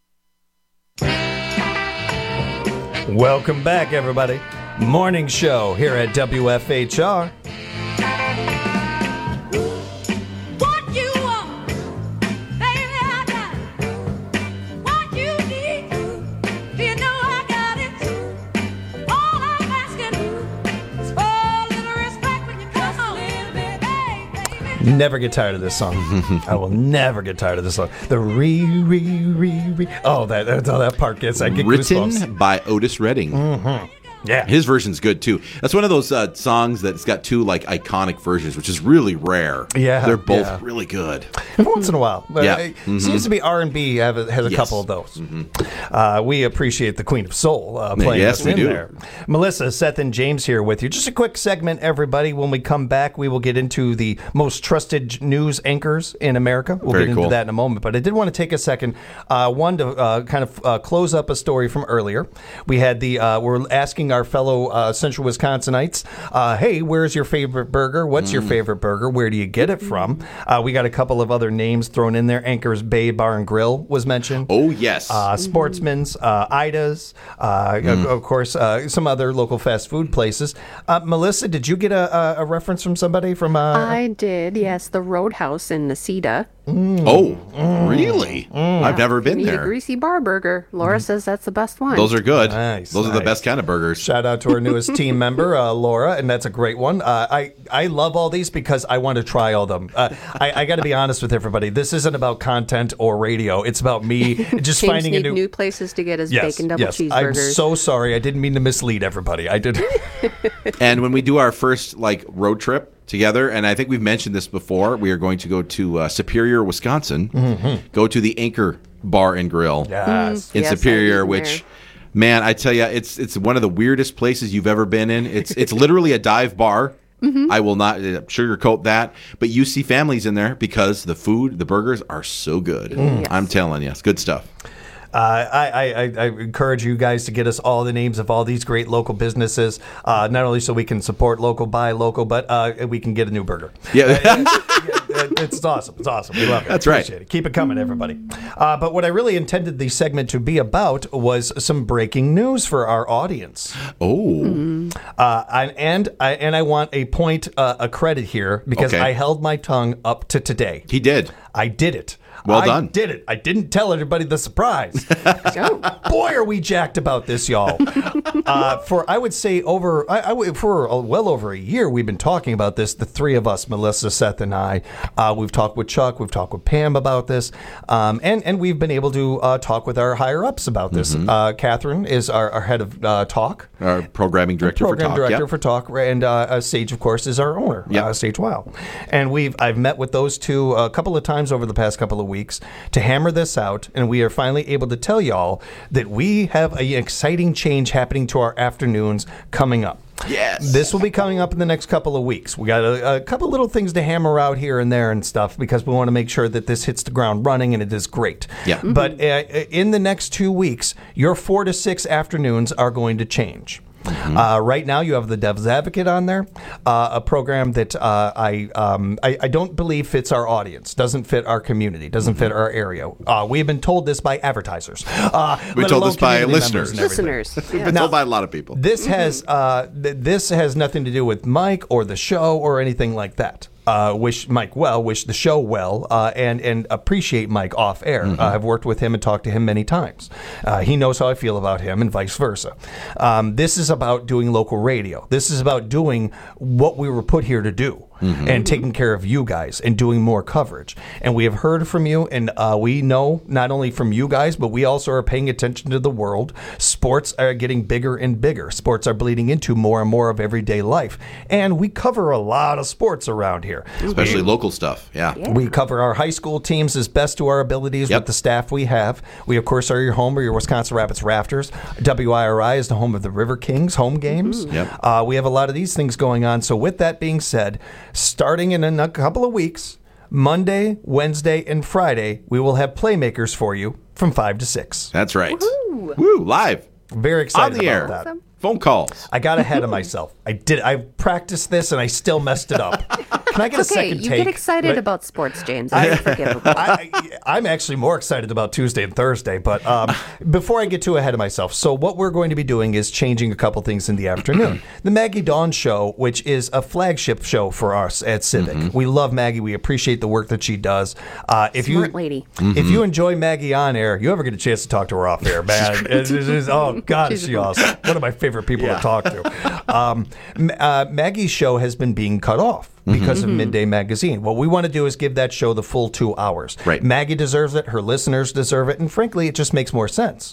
Welcome back, everybody. Morning show here at WFHR. Never get tired of this song. I will never get tired of this song. The re. Oh, that part gets. I get written goosebumps. by Otis Redding. Mm-hmm. Yeah, his version's good too. That's one of those songs that's got 2 iconic versions, which is really rare. Yeah, they're both really good. Every once in a while, Yeah. It seems to be R&B has a couple of those. We appreciate the Queen of Soul playing us in there. Melissa, Seth, and James here with you. Just a quick segment, everybody. When we come back, we will get into the most trusted news anchors in America. We'll get into that in a moment. But I did want to take a second, to kind of close up a story from earlier. We had we're asking our fellow Central Wisconsinites, hey, where's your favorite burger? What's your favorite burger? Where do you get it from? We got a couple of other names thrown in there. Anchor's Bay Bar and Grill was mentioned. Oh, yes. Sportsman's, Ida's, of course, some other local fast food places. Melissa, did you get a reference from somebody from... I did, yes. The Roadhouse in Necedah. Really? I've never been Need there. a greasy bar burger. Laura says that's the best one. Those are good. Nice, Those are the best kind of burgers. Shout out to our newest team member, Laura, and that's a great one. I love all these because I want to try all of them. I got to be honest with everybody. This isn't about content or radio. It's about me just James finding a new places to get his bacon double cheeseburgers. I'm so sorry. I didn't mean to mislead everybody. I did. And when we do our first road trip together, and I think we've mentioned this before, we are going to go to Superior, Wisconsin, go to the Anchor Bar and Grill in Superior, which, man, I tell you, it's one of the weirdest places you've ever been in. It's literally a dive bar. I will not sugarcoat that, but you see families in there because the food, the burgers are so good. I'm telling you, it's good stuff. I encourage you guys to get us all the names of all these great local businesses, not only so we can support local, buy local, but we can get a new burger. Yeah. It's awesome. It's awesome. We love it. That's Appreciate right. it. Keep it coming, everybody. But what I really intended the segment to be about was some breaking news for our audience. Oh. I want a point, a credit here, because I held my tongue up to today. He did. I did it. Well I done. did it. I didn't tell everybody the surprise. Boy, are we jacked about this, y'all. For I would say for well over a year, we've been talking about this. The three of us, Melissa, Seth, and I. We've talked with Chuck. We've talked with Pam about this, and we've been able to talk with our higher ups about this. Catherine is our head of talk, our programming director for talk, and Sage, of course, is our owner, Sage Wow. And I've met with those two a couple of times over the past couple of weeks to hammer this out, and we are finally able to tell y'all that we have an exciting change happening to our afternoons coming up. Yes. This will be coming up in the next couple of weeks. We got a couple little things to hammer out here and there and stuff because we want to make sure that this hits the ground running and it is great. Yeah. But in the next 2 weeks, your 4 to 6 afternoons are going to change. Right now, you have the Devil's Advocate on there, a program that I don't believe fits our audience, doesn't fit our community, doesn't fit our area. We have been told this by advertisers. We've told this by listeners. We've been told by a lot of people. This has nothing to do with Mike or the show or anything like that. Wish Mike well, wish the show well, and appreciate Mike off air. I've worked with him and talked to him many times. He knows how I feel about him and vice versa. This is about doing local radio. This is about doing what we were put here to do. And taking care of you guys and doing more coverage. And we have heard from you, and we know not only from you guys, but we also are paying attention to the world. Sports are getting bigger and bigger. Sports are bleeding into more and more of everyday life. And we cover a lot of sports around here. Especially local stuff, yeah. We cover our high school teams as best to our abilities with the staff we have. We, of course, are your home or your Wisconsin Rapids Rafters. WIRI is the home of the River Kings home games. We have a lot of these things going on. So with that being said, starting in a couple of weeks, Monday, Wednesday, and Friday, we will have Playmakers for you from 5 to 6. That's right. Woo, live. Very excited on the air. about that. Phone calls. I got ahead of myself. I practiced this and I still messed it up. Can I get a second take? You get excited about sports, James. It's forgivable. I'm actually more excited about Tuesday and Thursday, but before I get too ahead of myself, so what we're going to be doing is changing a couple things in the afternoon. The Maggie Dawn Show, which is a flagship show for us at Civic. We love Maggie. We appreciate the work that she does. Smart lady. If you enjoy Maggie on air, you ever get a chance to talk to her off air, man. Oh, God, is she awesome. One of my favorite people to talk to. Maggie's show has been being cut off because of Midday Magazine. What we want to do is give that show the full 2 hours. Right. Maggie deserves it. Her listeners deserve it. And frankly, it just makes more sense.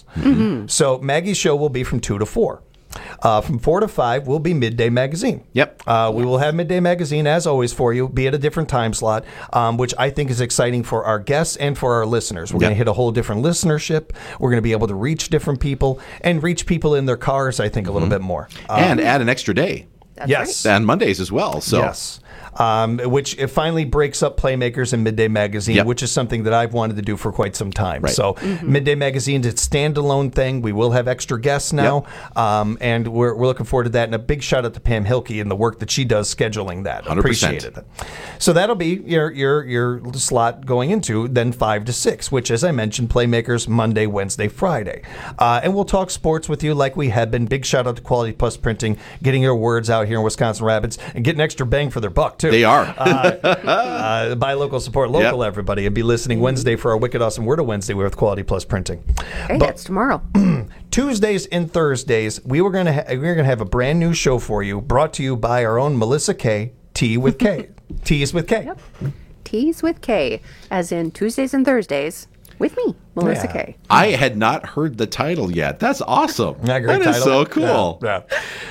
So Maggie's show will be from 2 to 4. From 4 to 5 will be Midday Magazine. Yep. We will have Midday Magazine, as always, for you, be at a different time slot, which I think is exciting for our guests and for our listeners. We're going to hit a whole different listenership. We're going to be able to reach different people and reach people in their cars, I think, a little bit more. And add an extra day. That's right. And Mondays as well. So. Yes. Which it finally breaks up Playmakers and Midday Magazine, which is something that I've wanted to do for quite some time. Right. So Midday Magazine is a standalone thing. We will have extra guests now, and we're looking forward to that. And a big shout out to Pam Hilke and the work that she does scheduling that. 100%. Appreciated it. So that'll be your slot going into then 5 to 6, which, as I mentioned, Playmakers Monday, Wednesday, Friday, and we'll talk sports with you like we have been. Big shout out to Quality Plus Printing, getting your words out here in Wisconsin Rapids and getting extra bang for their buck too. They are. Buy local, support local, everybody, and be listening Wednesday for our Wicked Awesome Word of Wednesday with Quality Plus Printing. Hey, that's tomorrow. Tuesdays and Thursdays, we're gonna have a brand new show for you, brought to you by our own Melissa K. Tea with K. Teas with K. Yep. Teas with K, as in Tuesdays and Thursdays with me, Melissa K. I had not heard the title yet. That's awesome. Yeah, great that title. Is so cool. Yeah.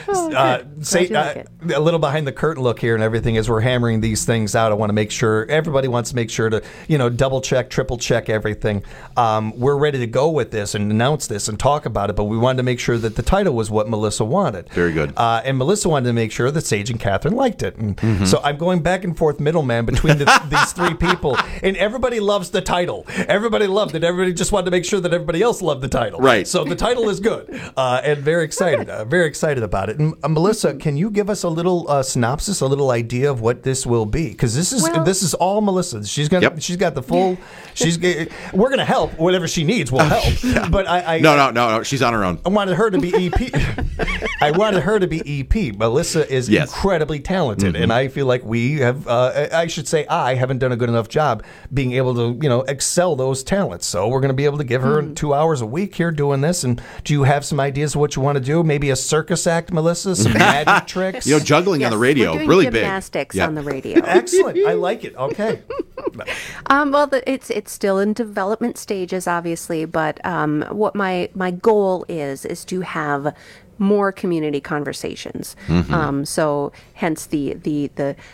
Say a little behind the curtain look here and everything as we're hammering these things out. I want to make sure everybody wants to make sure to double check, triple check everything. We're ready to go with this and announce this and talk about it, but we wanted to make sure that the title was what Melissa wanted. Very good. And Melissa wanted to make sure that Sage and Catherine liked it. And so I'm going back and forth middleman between these three people, and everybody loves the title. Everybody loved it. Everybody just wanted to make sure that everybody else loved the title. Right. So the title is good, and very excited about it. And Melissa, can you give us a little synopsis, a little idea of what this will be? Because this is all Melissa. She's got the full. We're gonna help whatever she needs. We'll help. Yeah. But I no. She's on her own. I wanted her to be EP. I wanted her to be EP. Melissa is incredibly talented, and I feel like we have, I should say I haven't done a good enough job being able to, excel those talents. So we're going to be able to give her 2 hours a week here doing this. And do you have some ideas of what you want to do? Maybe a circus act, Melissa? Some magic tricks? Juggling on the radio, we're doing really gymnastics big. on the radio. Excellent. I like it. Okay. Well, it's still in development stages, obviously, but what my goal is to have more community conversations. So hence the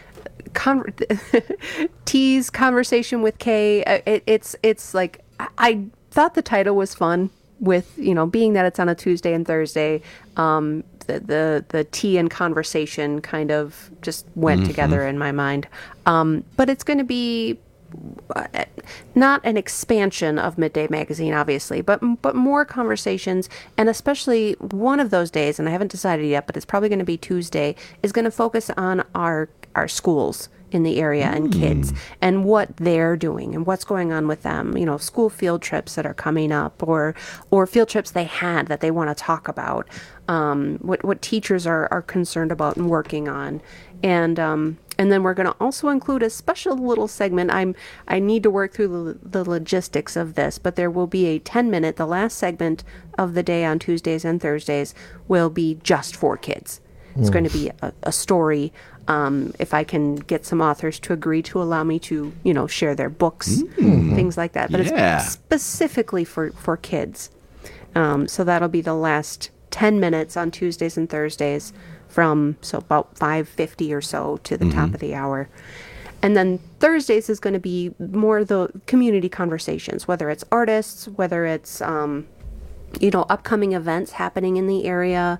T's conversation with Kay. It's like I thought the title was fun with being that it's on a Tuesday and Thursday. The tea and conversation kind of just went together in my mind. But it's going to be not an expansion of Midday Magazine, obviously, but more conversations, and especially one of those days, and I haven't decided yet, but it's probably going to be Tuesday, is going to focus on our schools in the area and kids and what they're doing and what's going on with them. School field trips that are coming up, or field trips they had that they want to talk about, what teachers are concerned about and working on. And then we're going to also include a special little segment. I need to work through the logistics of this, but there will be a 10-minute, the last segment of the day on Tuesdays and Thursdays will be just for kids. It's going to be a story. If I can get some authors to agree to allow me to, share their books, things like that. But it's specifically for kids. So that'll be the last 10 minutes on Tuesdays and Thursdays from about 5:50 or so to the top of the hour. And then Thursdays is going to be more the community conversations, whether it's artists, whether it's, upcoming events happening in the area,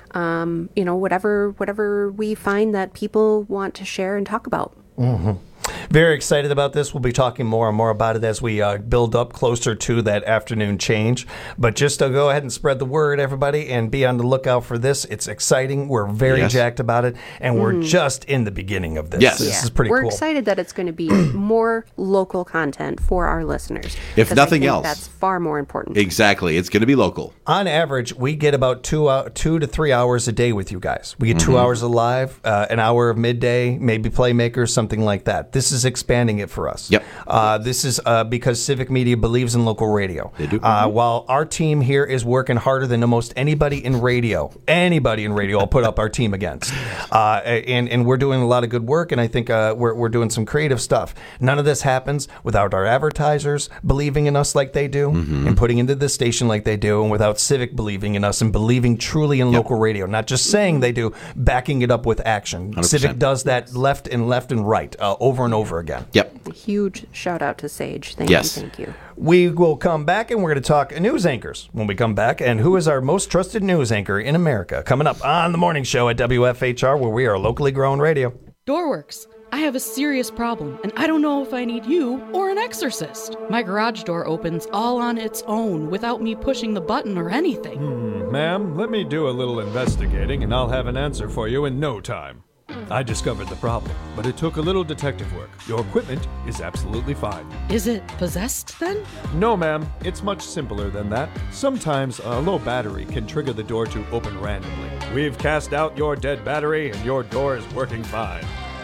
whatever we find that people want to share and talk about. Very excited about this. We'll be talking more and more about it as we build up closer to that afternoon change. But just to go ahead and spread the word, everybody, and be on the lookout for this. It's exciting. We're very jacked about it, and we're just in the beginning of this. This is pretty cool. We're excited that it's going to be more local content for our listeners. If nothing else, that's far more important. Exactly. It's going to be local. On average, we get about 2 to 3 hours a day with you guys. We get 2 hours of live, an hour of midday, maybe Playmakers, something like that. This is expanding it for us. This is because Civic Media believes in local radio. They do. While our team here is working harder than almost anybody in radio, I'll put up our team against. And we're doing a lot of good work, and I think we're doing some creative stuff. None of this happens without our advertisers believing in us like they do and putting into the station like they do, and without Civic believing in us and believing truly in local radio. Not just saying they do, backing it up with action. 100%. Civic does that left and right over and over again. A huge shout out to Sage. Thank you. We will come back and we're going to talk news anchors when we come back, and who is our most trusted news anchor in America. Coming up on the morning show at WFHR, where we are locally grown radio. Doorworks. I have a serious problem, and I don't know if I need you or an exorcist. My garage door opens all on its own without me pushing the button or anything. Ma'am, let me do a little investigating, and I'll have an answer for you in no time. I discovered the problem, but it took a little detective work. Your equipment is absolutely fine. Is it possessed then? No, ma'am. It's much simpler than that. Sometimes a low battery can trigger the door to open randomly. We've cast out your dead battery, and your door is working fine.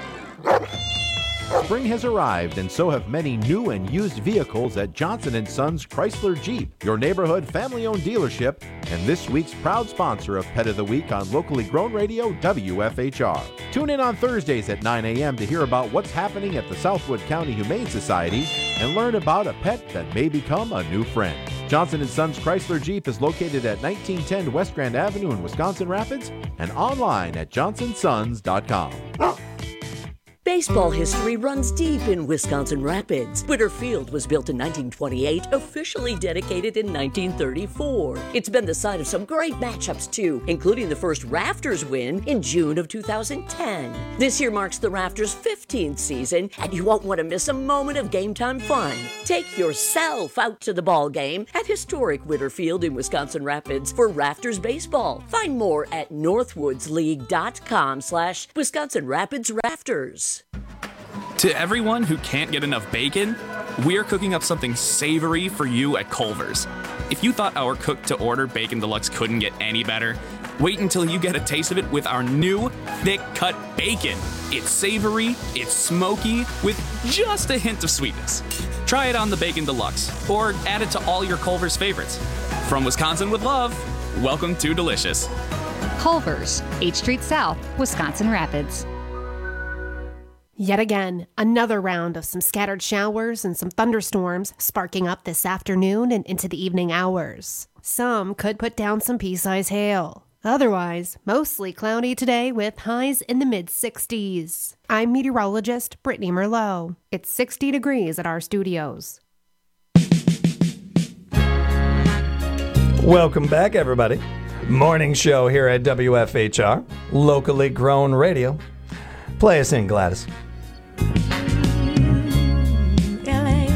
Spring has arrived, and so have many new and used vehicles at Johnson & Sons Chrysler Jeep, your neighborhood family-owned dealership, and this week's proud sponsor of Pet of the Week on locally grown radio WFHR. Tune in on Thursdays at 9 a.m. to hear about what's happening at the Southwood County Humane Society and learn about a pet that may become a new friend. Johnson & Sons Chrysler Jeep is located at 1910 West Grand Avenue in Wisconsin Rapids and online at johnsonsons.com. Baseball history runs deep in Wisconsin Rapids. Witter Field was built in 1928, officially dedicated in 1934. It's been the site of some great matchups too, including the first Rafters win in June of 2010. This year marks the Rafters' 15th season, and you won't want to miss a moment of game time fun. Take yourself out to the ball game at historic Witter Field in Wisconsin Rapids for Rafters baseball. Find more at northwoodsleague.com/Wisconsin Rapids Rafters. To everyone who can't get enough bacon, we're cooking up something savory for you at Culver's. If you thought our cooked-to-order Bacon Deluxe couldn't get any better, Wait until you get a taste of it with our new thick cut bacon. It's savory, it's smoky, with just a hint of sweetness. Try it on the Bacon Deluxe, or add it to all your Culver's favorites. From Wisconsin with love, welcome to Delicious. Culver's, 8th Street South, Wisconsin Rapids. Yet again, another round of some scattered showers and some thunderstorms sparking up this afternoon and into the evening hours. Some could put down some pea-size hail. Otherwise, mostly cloudy today with highs in the mid-60s. I'm meteorologist Brittany Merlot. It's 60 degrees at our studios. Welcome back, everybody. Morning show here at WFHR, locally grown radio. Play us in, Gladys. LA.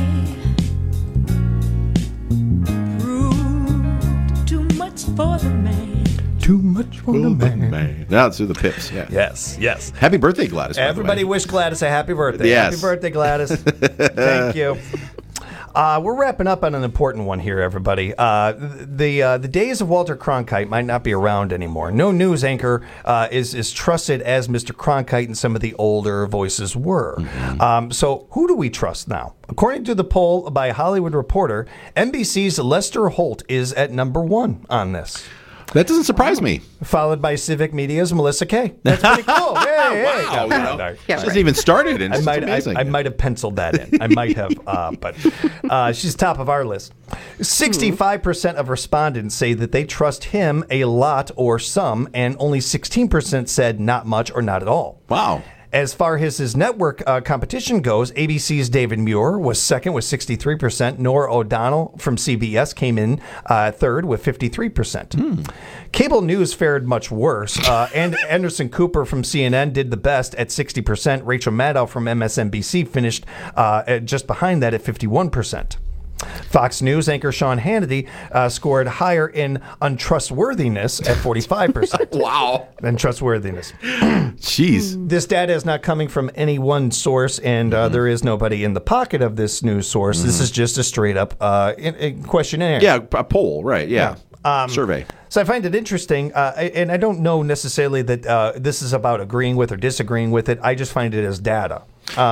Rude, too much for the man. Too much for the man. Now let's do the Pips. Yeah. Yes. Happy birthday, Gladys. Everybody wish Gladys a happy birthday. Yes. Happy birthday, Gladys. Thank you. We're wrapping up on an important one here, everybody. The days of Walter Cronkite might not be around anymore. No news anchor is trusted as Mr. Cronkite and some of the older voices were. Mm-hmm. So who do we trust now? According to the poll by Hollywood Reporter, NBC's Lester Holt is at number 1 on this. That doesn't surprise me. Followed by Civic Media's Melissa Kay. That's pretty cool. Hey. Wow. She hasn't even started, and it's amazing. I might have penciled that in. I might have, but she's top of our list. 65% of respondents say that they trust him a lot or some, and only 16% said not much or not at all. Wow. As far as his network competition goes, ABC's David Muir was second with 63%. Norah O'Donnell from CBS came in third with 53%. Cable news fared much worse. And Anderson Cooper from CNN did the best at 60%. Rachel Maddow from MSNBC finished just behind that at 51%. Fox News anchor Sean Hannity scored higher in untrustworthiness at 45%. Wow. Untrustworthiness. Jeez. This data is not coming from any one source, and there is nobody in the pocket of this news source. This is just a straight-up questionnaire. Yeah, a poll, right, yeah. Survey. So I find it interesting, and I don't know necessarily that this is about agreeing with or disagreeing with it. I just find it as data.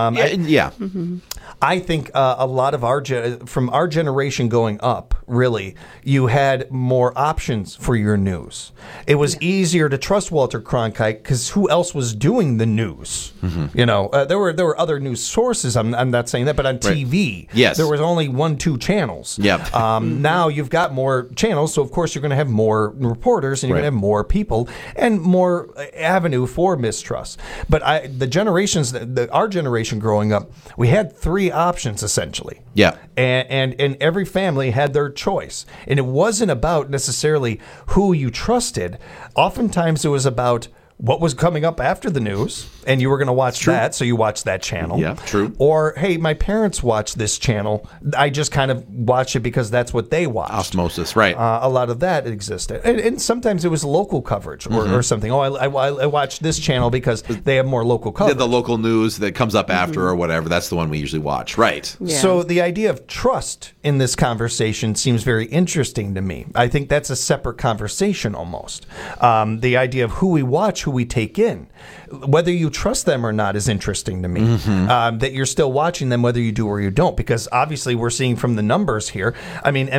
I think a lot of from our generation going up, really, you had more options for your news. It was easier to trust Walter Cronkite because who else was doing the news? You know, there were other news sources. I'm not saying that, but on TV, yes, there was only 1-2 channels. Yep. Now you've got more channels, so of course you're going to have more reporters and you're going to have more people and more avenue for mistrust. But the generations, our generation growing up, we had 3 options essentially. Yeah. And every family had their choice. And it wasn't about necessarily who you trusted. Oftentimes it was about what was coming up after the news, and you were going to watch that, so you watched that channel. Yeah, true. Or, hey, my parents watched this channel. I just kind of watch it because that's what they watched. Osmosis, right. A lot of that existed. And sometimes it was local coverage or something. Oh, I watched this channel because they have more local coverage. The local news that comes up after or whatever, that's the one we usually watch. Right. Yeah. So the idea of trust in this conversation seems very interesting to me. I think that's a separate conversation almost. The idea of who we watch, who we take in, whether you trust them or not is interesting to me. That you're still watching them whether you do or you don't, because obviously we're seeing from the numbers here. I mean,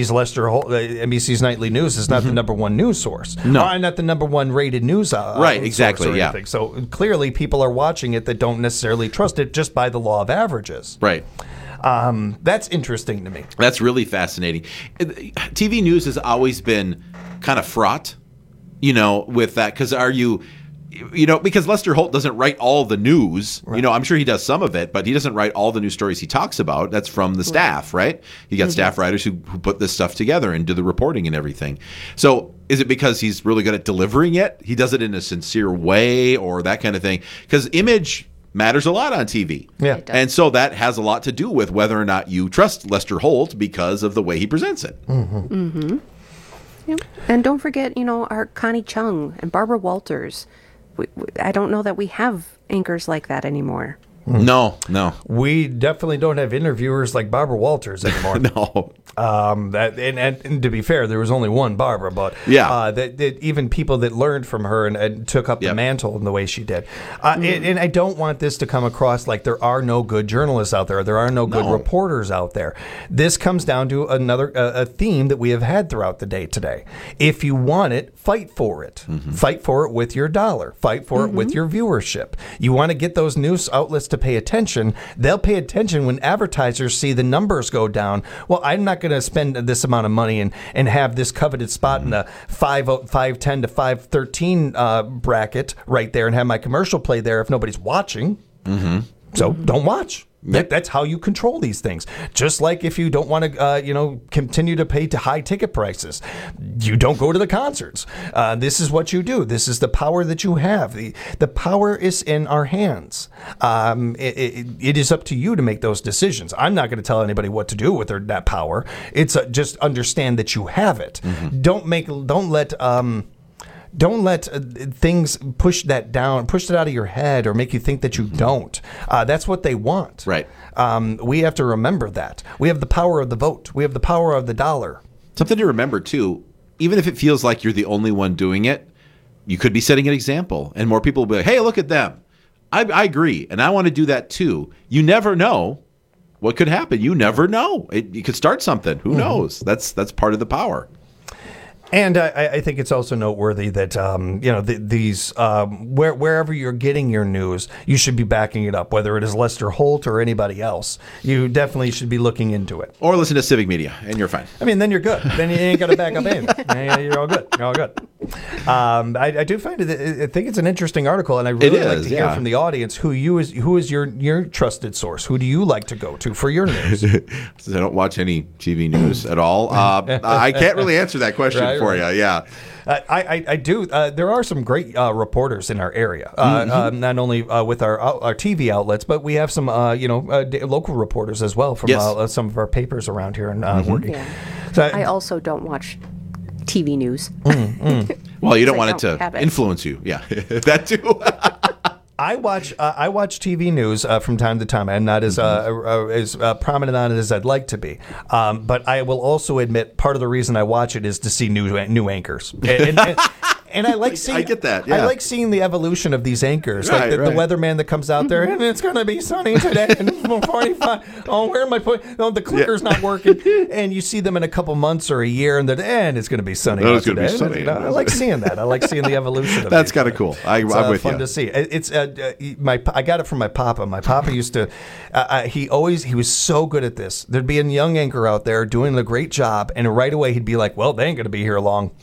NBC's Nightly News is not the number 1 news source. No. Not the number 1 rated news right, exactly, source or yeah. anything. So clearly people are watching it that don't necessarily trust it just by the law of averages. Right. That's interesting to me. That's really fascinating. TV news has always been kind of fraught, with that, because because Lester Holt doesn't write all the news. Right. I'm sure he does some of it, but he doesn't write all the news stories he talks about. That's from the staff, right? You got staff writers who put this stuff together and do the reporting and everything. So is it because he's really good at delivering it? He does it in a sincere way or that kind of thing? Because image matters a lot on TV. Yeah. And so that has a lot to do with whether or not you trust Lester Holt because of the way he presents it. Yep. And don't forget, our Connie Chung and Barbara Walters. I don't know that we have anchors like that anymore. No. We definitely don't have interviewers like Barbara Walters anymore. No. And to be fair, there was only one Barbara, but that even people that learned from her and took up the mantle in the way she did. And I don't want this to come across like there are no good journalists out there. There are no good reporters out there. This comes down to a theme that we have had throughout the day today. If you want it, fight for it. Fight for it with your dollar. Fight for it with your viewership. You want to get those news outlets to pay attention. They'll pay attention when advertisers see the numbers go down. Well, I'm not going to spend this amount of money and have this coveted spot in the 510 to 513 bracket right there and have my commercial play there if nobody's watching. So don't watch. That's how you control these things. Just like if you don't want to, continue to pay to high ticket prices, you don't go to the concerts. This is what you do. This is the power that you have. The power is in our hands. It is up to you to make those decisions. I'm not going to tell anybody what to do with that power. It's just understand that you have it. Don't let things push that down, push it out of your head, or make you think that you don't. That's what they want. Right. We have to remember that. We have the power of the vote. We have the power of the dollar. Something to remember, too, even if it feels like you're the only one doing it, you could be setting an example. And more people will be like, hey, look at them. I agree, and I want to do that, too. You never know what could happen. You never know. You could start something. Who knows? That's part of the power. And I think it's also noteworthy that wherever you're getting your news, you should be backing it up, whether it is Lester Holt or anybody else. You definitely should be looking into it. Or listen to Civic Media, and you're fine. I mean, then you're good. Then you ain't got to back up in. You're all good. You're all good. I do find it. I think it's an interesting article, and I really like to hear from the audience who is your trusted source. Who do you like to go to for your news? I don't watch any TV news at all. I can't really answer that question for you. Yeah. I do. There are some great reporters in our area, not only with our TV outlets, but we have some local reporters as well from some of our papers around here and working. Yeah. So I also don't watch TV news. Well, you don't want it to influence you. Yeah, that too. I watch TV news from time to time. I'm not as prominent on it as I'd like to be, but I will also admit part of the reason I watch it is to see new anchors. And I like seeing. I get that. Yeah. I like seeing the evolution of these anchors, like the weatherman that comes out there and it's going to be sunny today and it's 45. Oh, where am I putting? Oh, the clicker's not working. And you see them in a couple months or a year, and it's going to be sunny. It's going to be sunny. I like seeing that. I like seeing the evolution of That's kind of cool. I'm with fun you. to see. It's I got it from my papa. My papa used to. He was so good at this. There'd be a young anchor out there doing a great job, and right away he'd be like, "Well, they ain't going to be here long."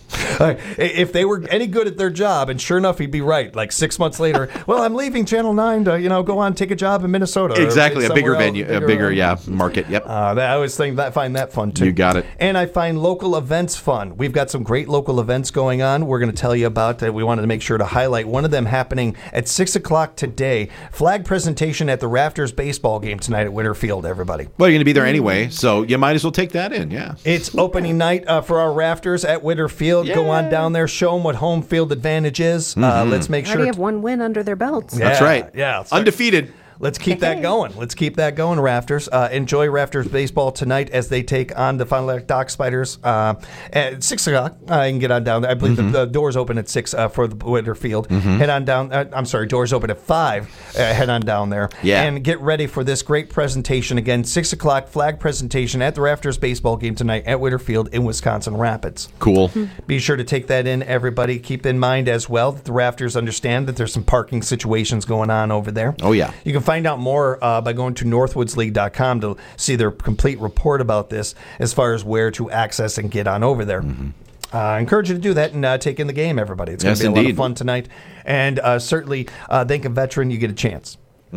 If they were any good at their job, and sure enough, he'd be right. Like 6 months later, well, I'm leaving Channel 9 to go on take a job in Minnesota. Exactly, a bigger venue, a bigger market. Yep. I always find that fun too. You got it. And I find local events fun. We've got some great local events going on. We're going to tell you about. We wanted to make sure to highlight one of them happening at 6:00 today. Flag presentation at the Rafters baseball game tonight at Winterfield. Everybody. Well, you're going to be there anyway, so you might as well take that in. Yeah. It's opening night for our Rafters at Winterfield. Yeah. Go on down there, show them what home field advantage is. Let's make sure. Already have one win under their belts. That's right. Yeah. Undefeated. Let's keep that going. Rafters. Enjoy Rafters baseball tonight as they take on the Fond du Lac Dock Spiders at 6:00. You can get on down there. I believe the doors open at 6 for the Winterfield. Head on down. I'm sorry, doors open at 5. Head on down there. Yeah. And get ready for this great presentation. Again, 6:00 flag presentation at the Rafters baseball game tonight at Winterfield in Wisconsin Rapids. Cool. Be sure to take that in, everybody. Keep in mind as well that the Rafters understand that there's some parking situations going on over there. Oh, yeah. You can find out more by going to northwoodsleague.com to see their complete report about this as far as where to access and get on over there. I encourage you to do that and take in the game, everybody. It's going to be a lot of fun tonight. And certainly, thank a veteran, you get a chance.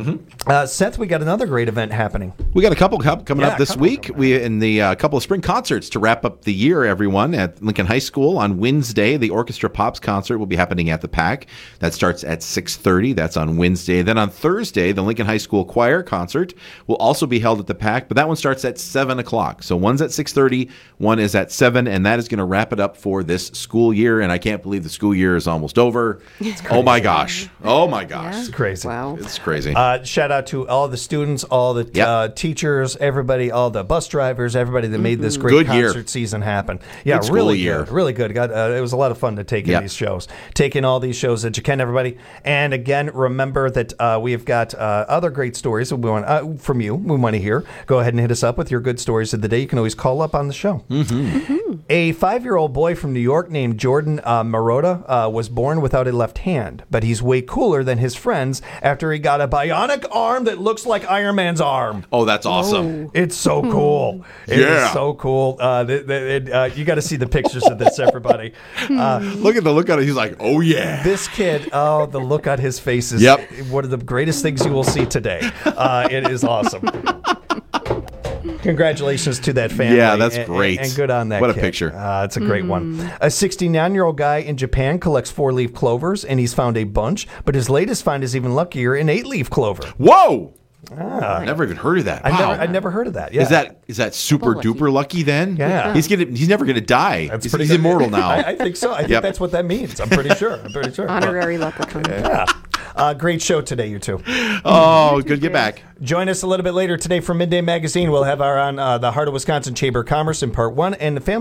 Seth, we got another great event happening. We got a couple coming up this week. We in the couple of spring concerts to wrap up the year. Everyone at Lincoln High School on Wednesday, the Orchestra Pops concert will be happening at the PAC. That starts at 6:30. That's on Wednesday. Then on Thursday, the Lincoln High School Choir concert will also be held at the PAC, but that one starts at 7:00. So one's at 6:30, one is at 7, and that is going to wrap it up for this school year. And I can't believe the school year is almost over. Oh my gosh! Yeah. It's crazy. Wow, it's crazy. Shout out to all the students, all the teachers, everybody, all the bus drivers, everybody that made this great concert season happen. Yeah, Good really year. good. Really good. It was a lot of fun to take in these shows. Take in all these shows that you can, everybody. And again, remember that we've got other great stories that we want from you. We want to hear. Go ahead and hit us up with your good stories of the day. You can always call up on the show. A 5-year-old boy from New York named Jordan Marotta was born without a left hand, but he's way cooler than his friends after he got a bionic arm that looks like Iron Man's arm. Oh, that's awesome. It's so cool. It is so cool. You got to see the pictures of this, everybody. Look at the look on it. He's like, oh, yeah. This kid, the look on his face is one of the greatest things you will see today. It is awesome. Congratulations to that family. Yeah, that's great. And good on that What a kid. picture. It's a great one. A 69-year-old guy in Japan collects 4-leaf clovers, and he's found a bunch, but his latest find is even luckier, an 8-leaf clover. Whoa! Never even heard of that. Wow. I'd never heard of that. Yeah. Is that super duper lucky then? Yeah. He's never gonna die. He's good. immortal now. I think so. I think that's what that means. I'm pretty sure. Honorary leprechaun. Yeah. Great show today, you two. Oh, good to get back. Join us a little bit later today for Midday Magazine. We'll have our on the Heart of Wisconsin Chamber of Commerce in part 1 and the Family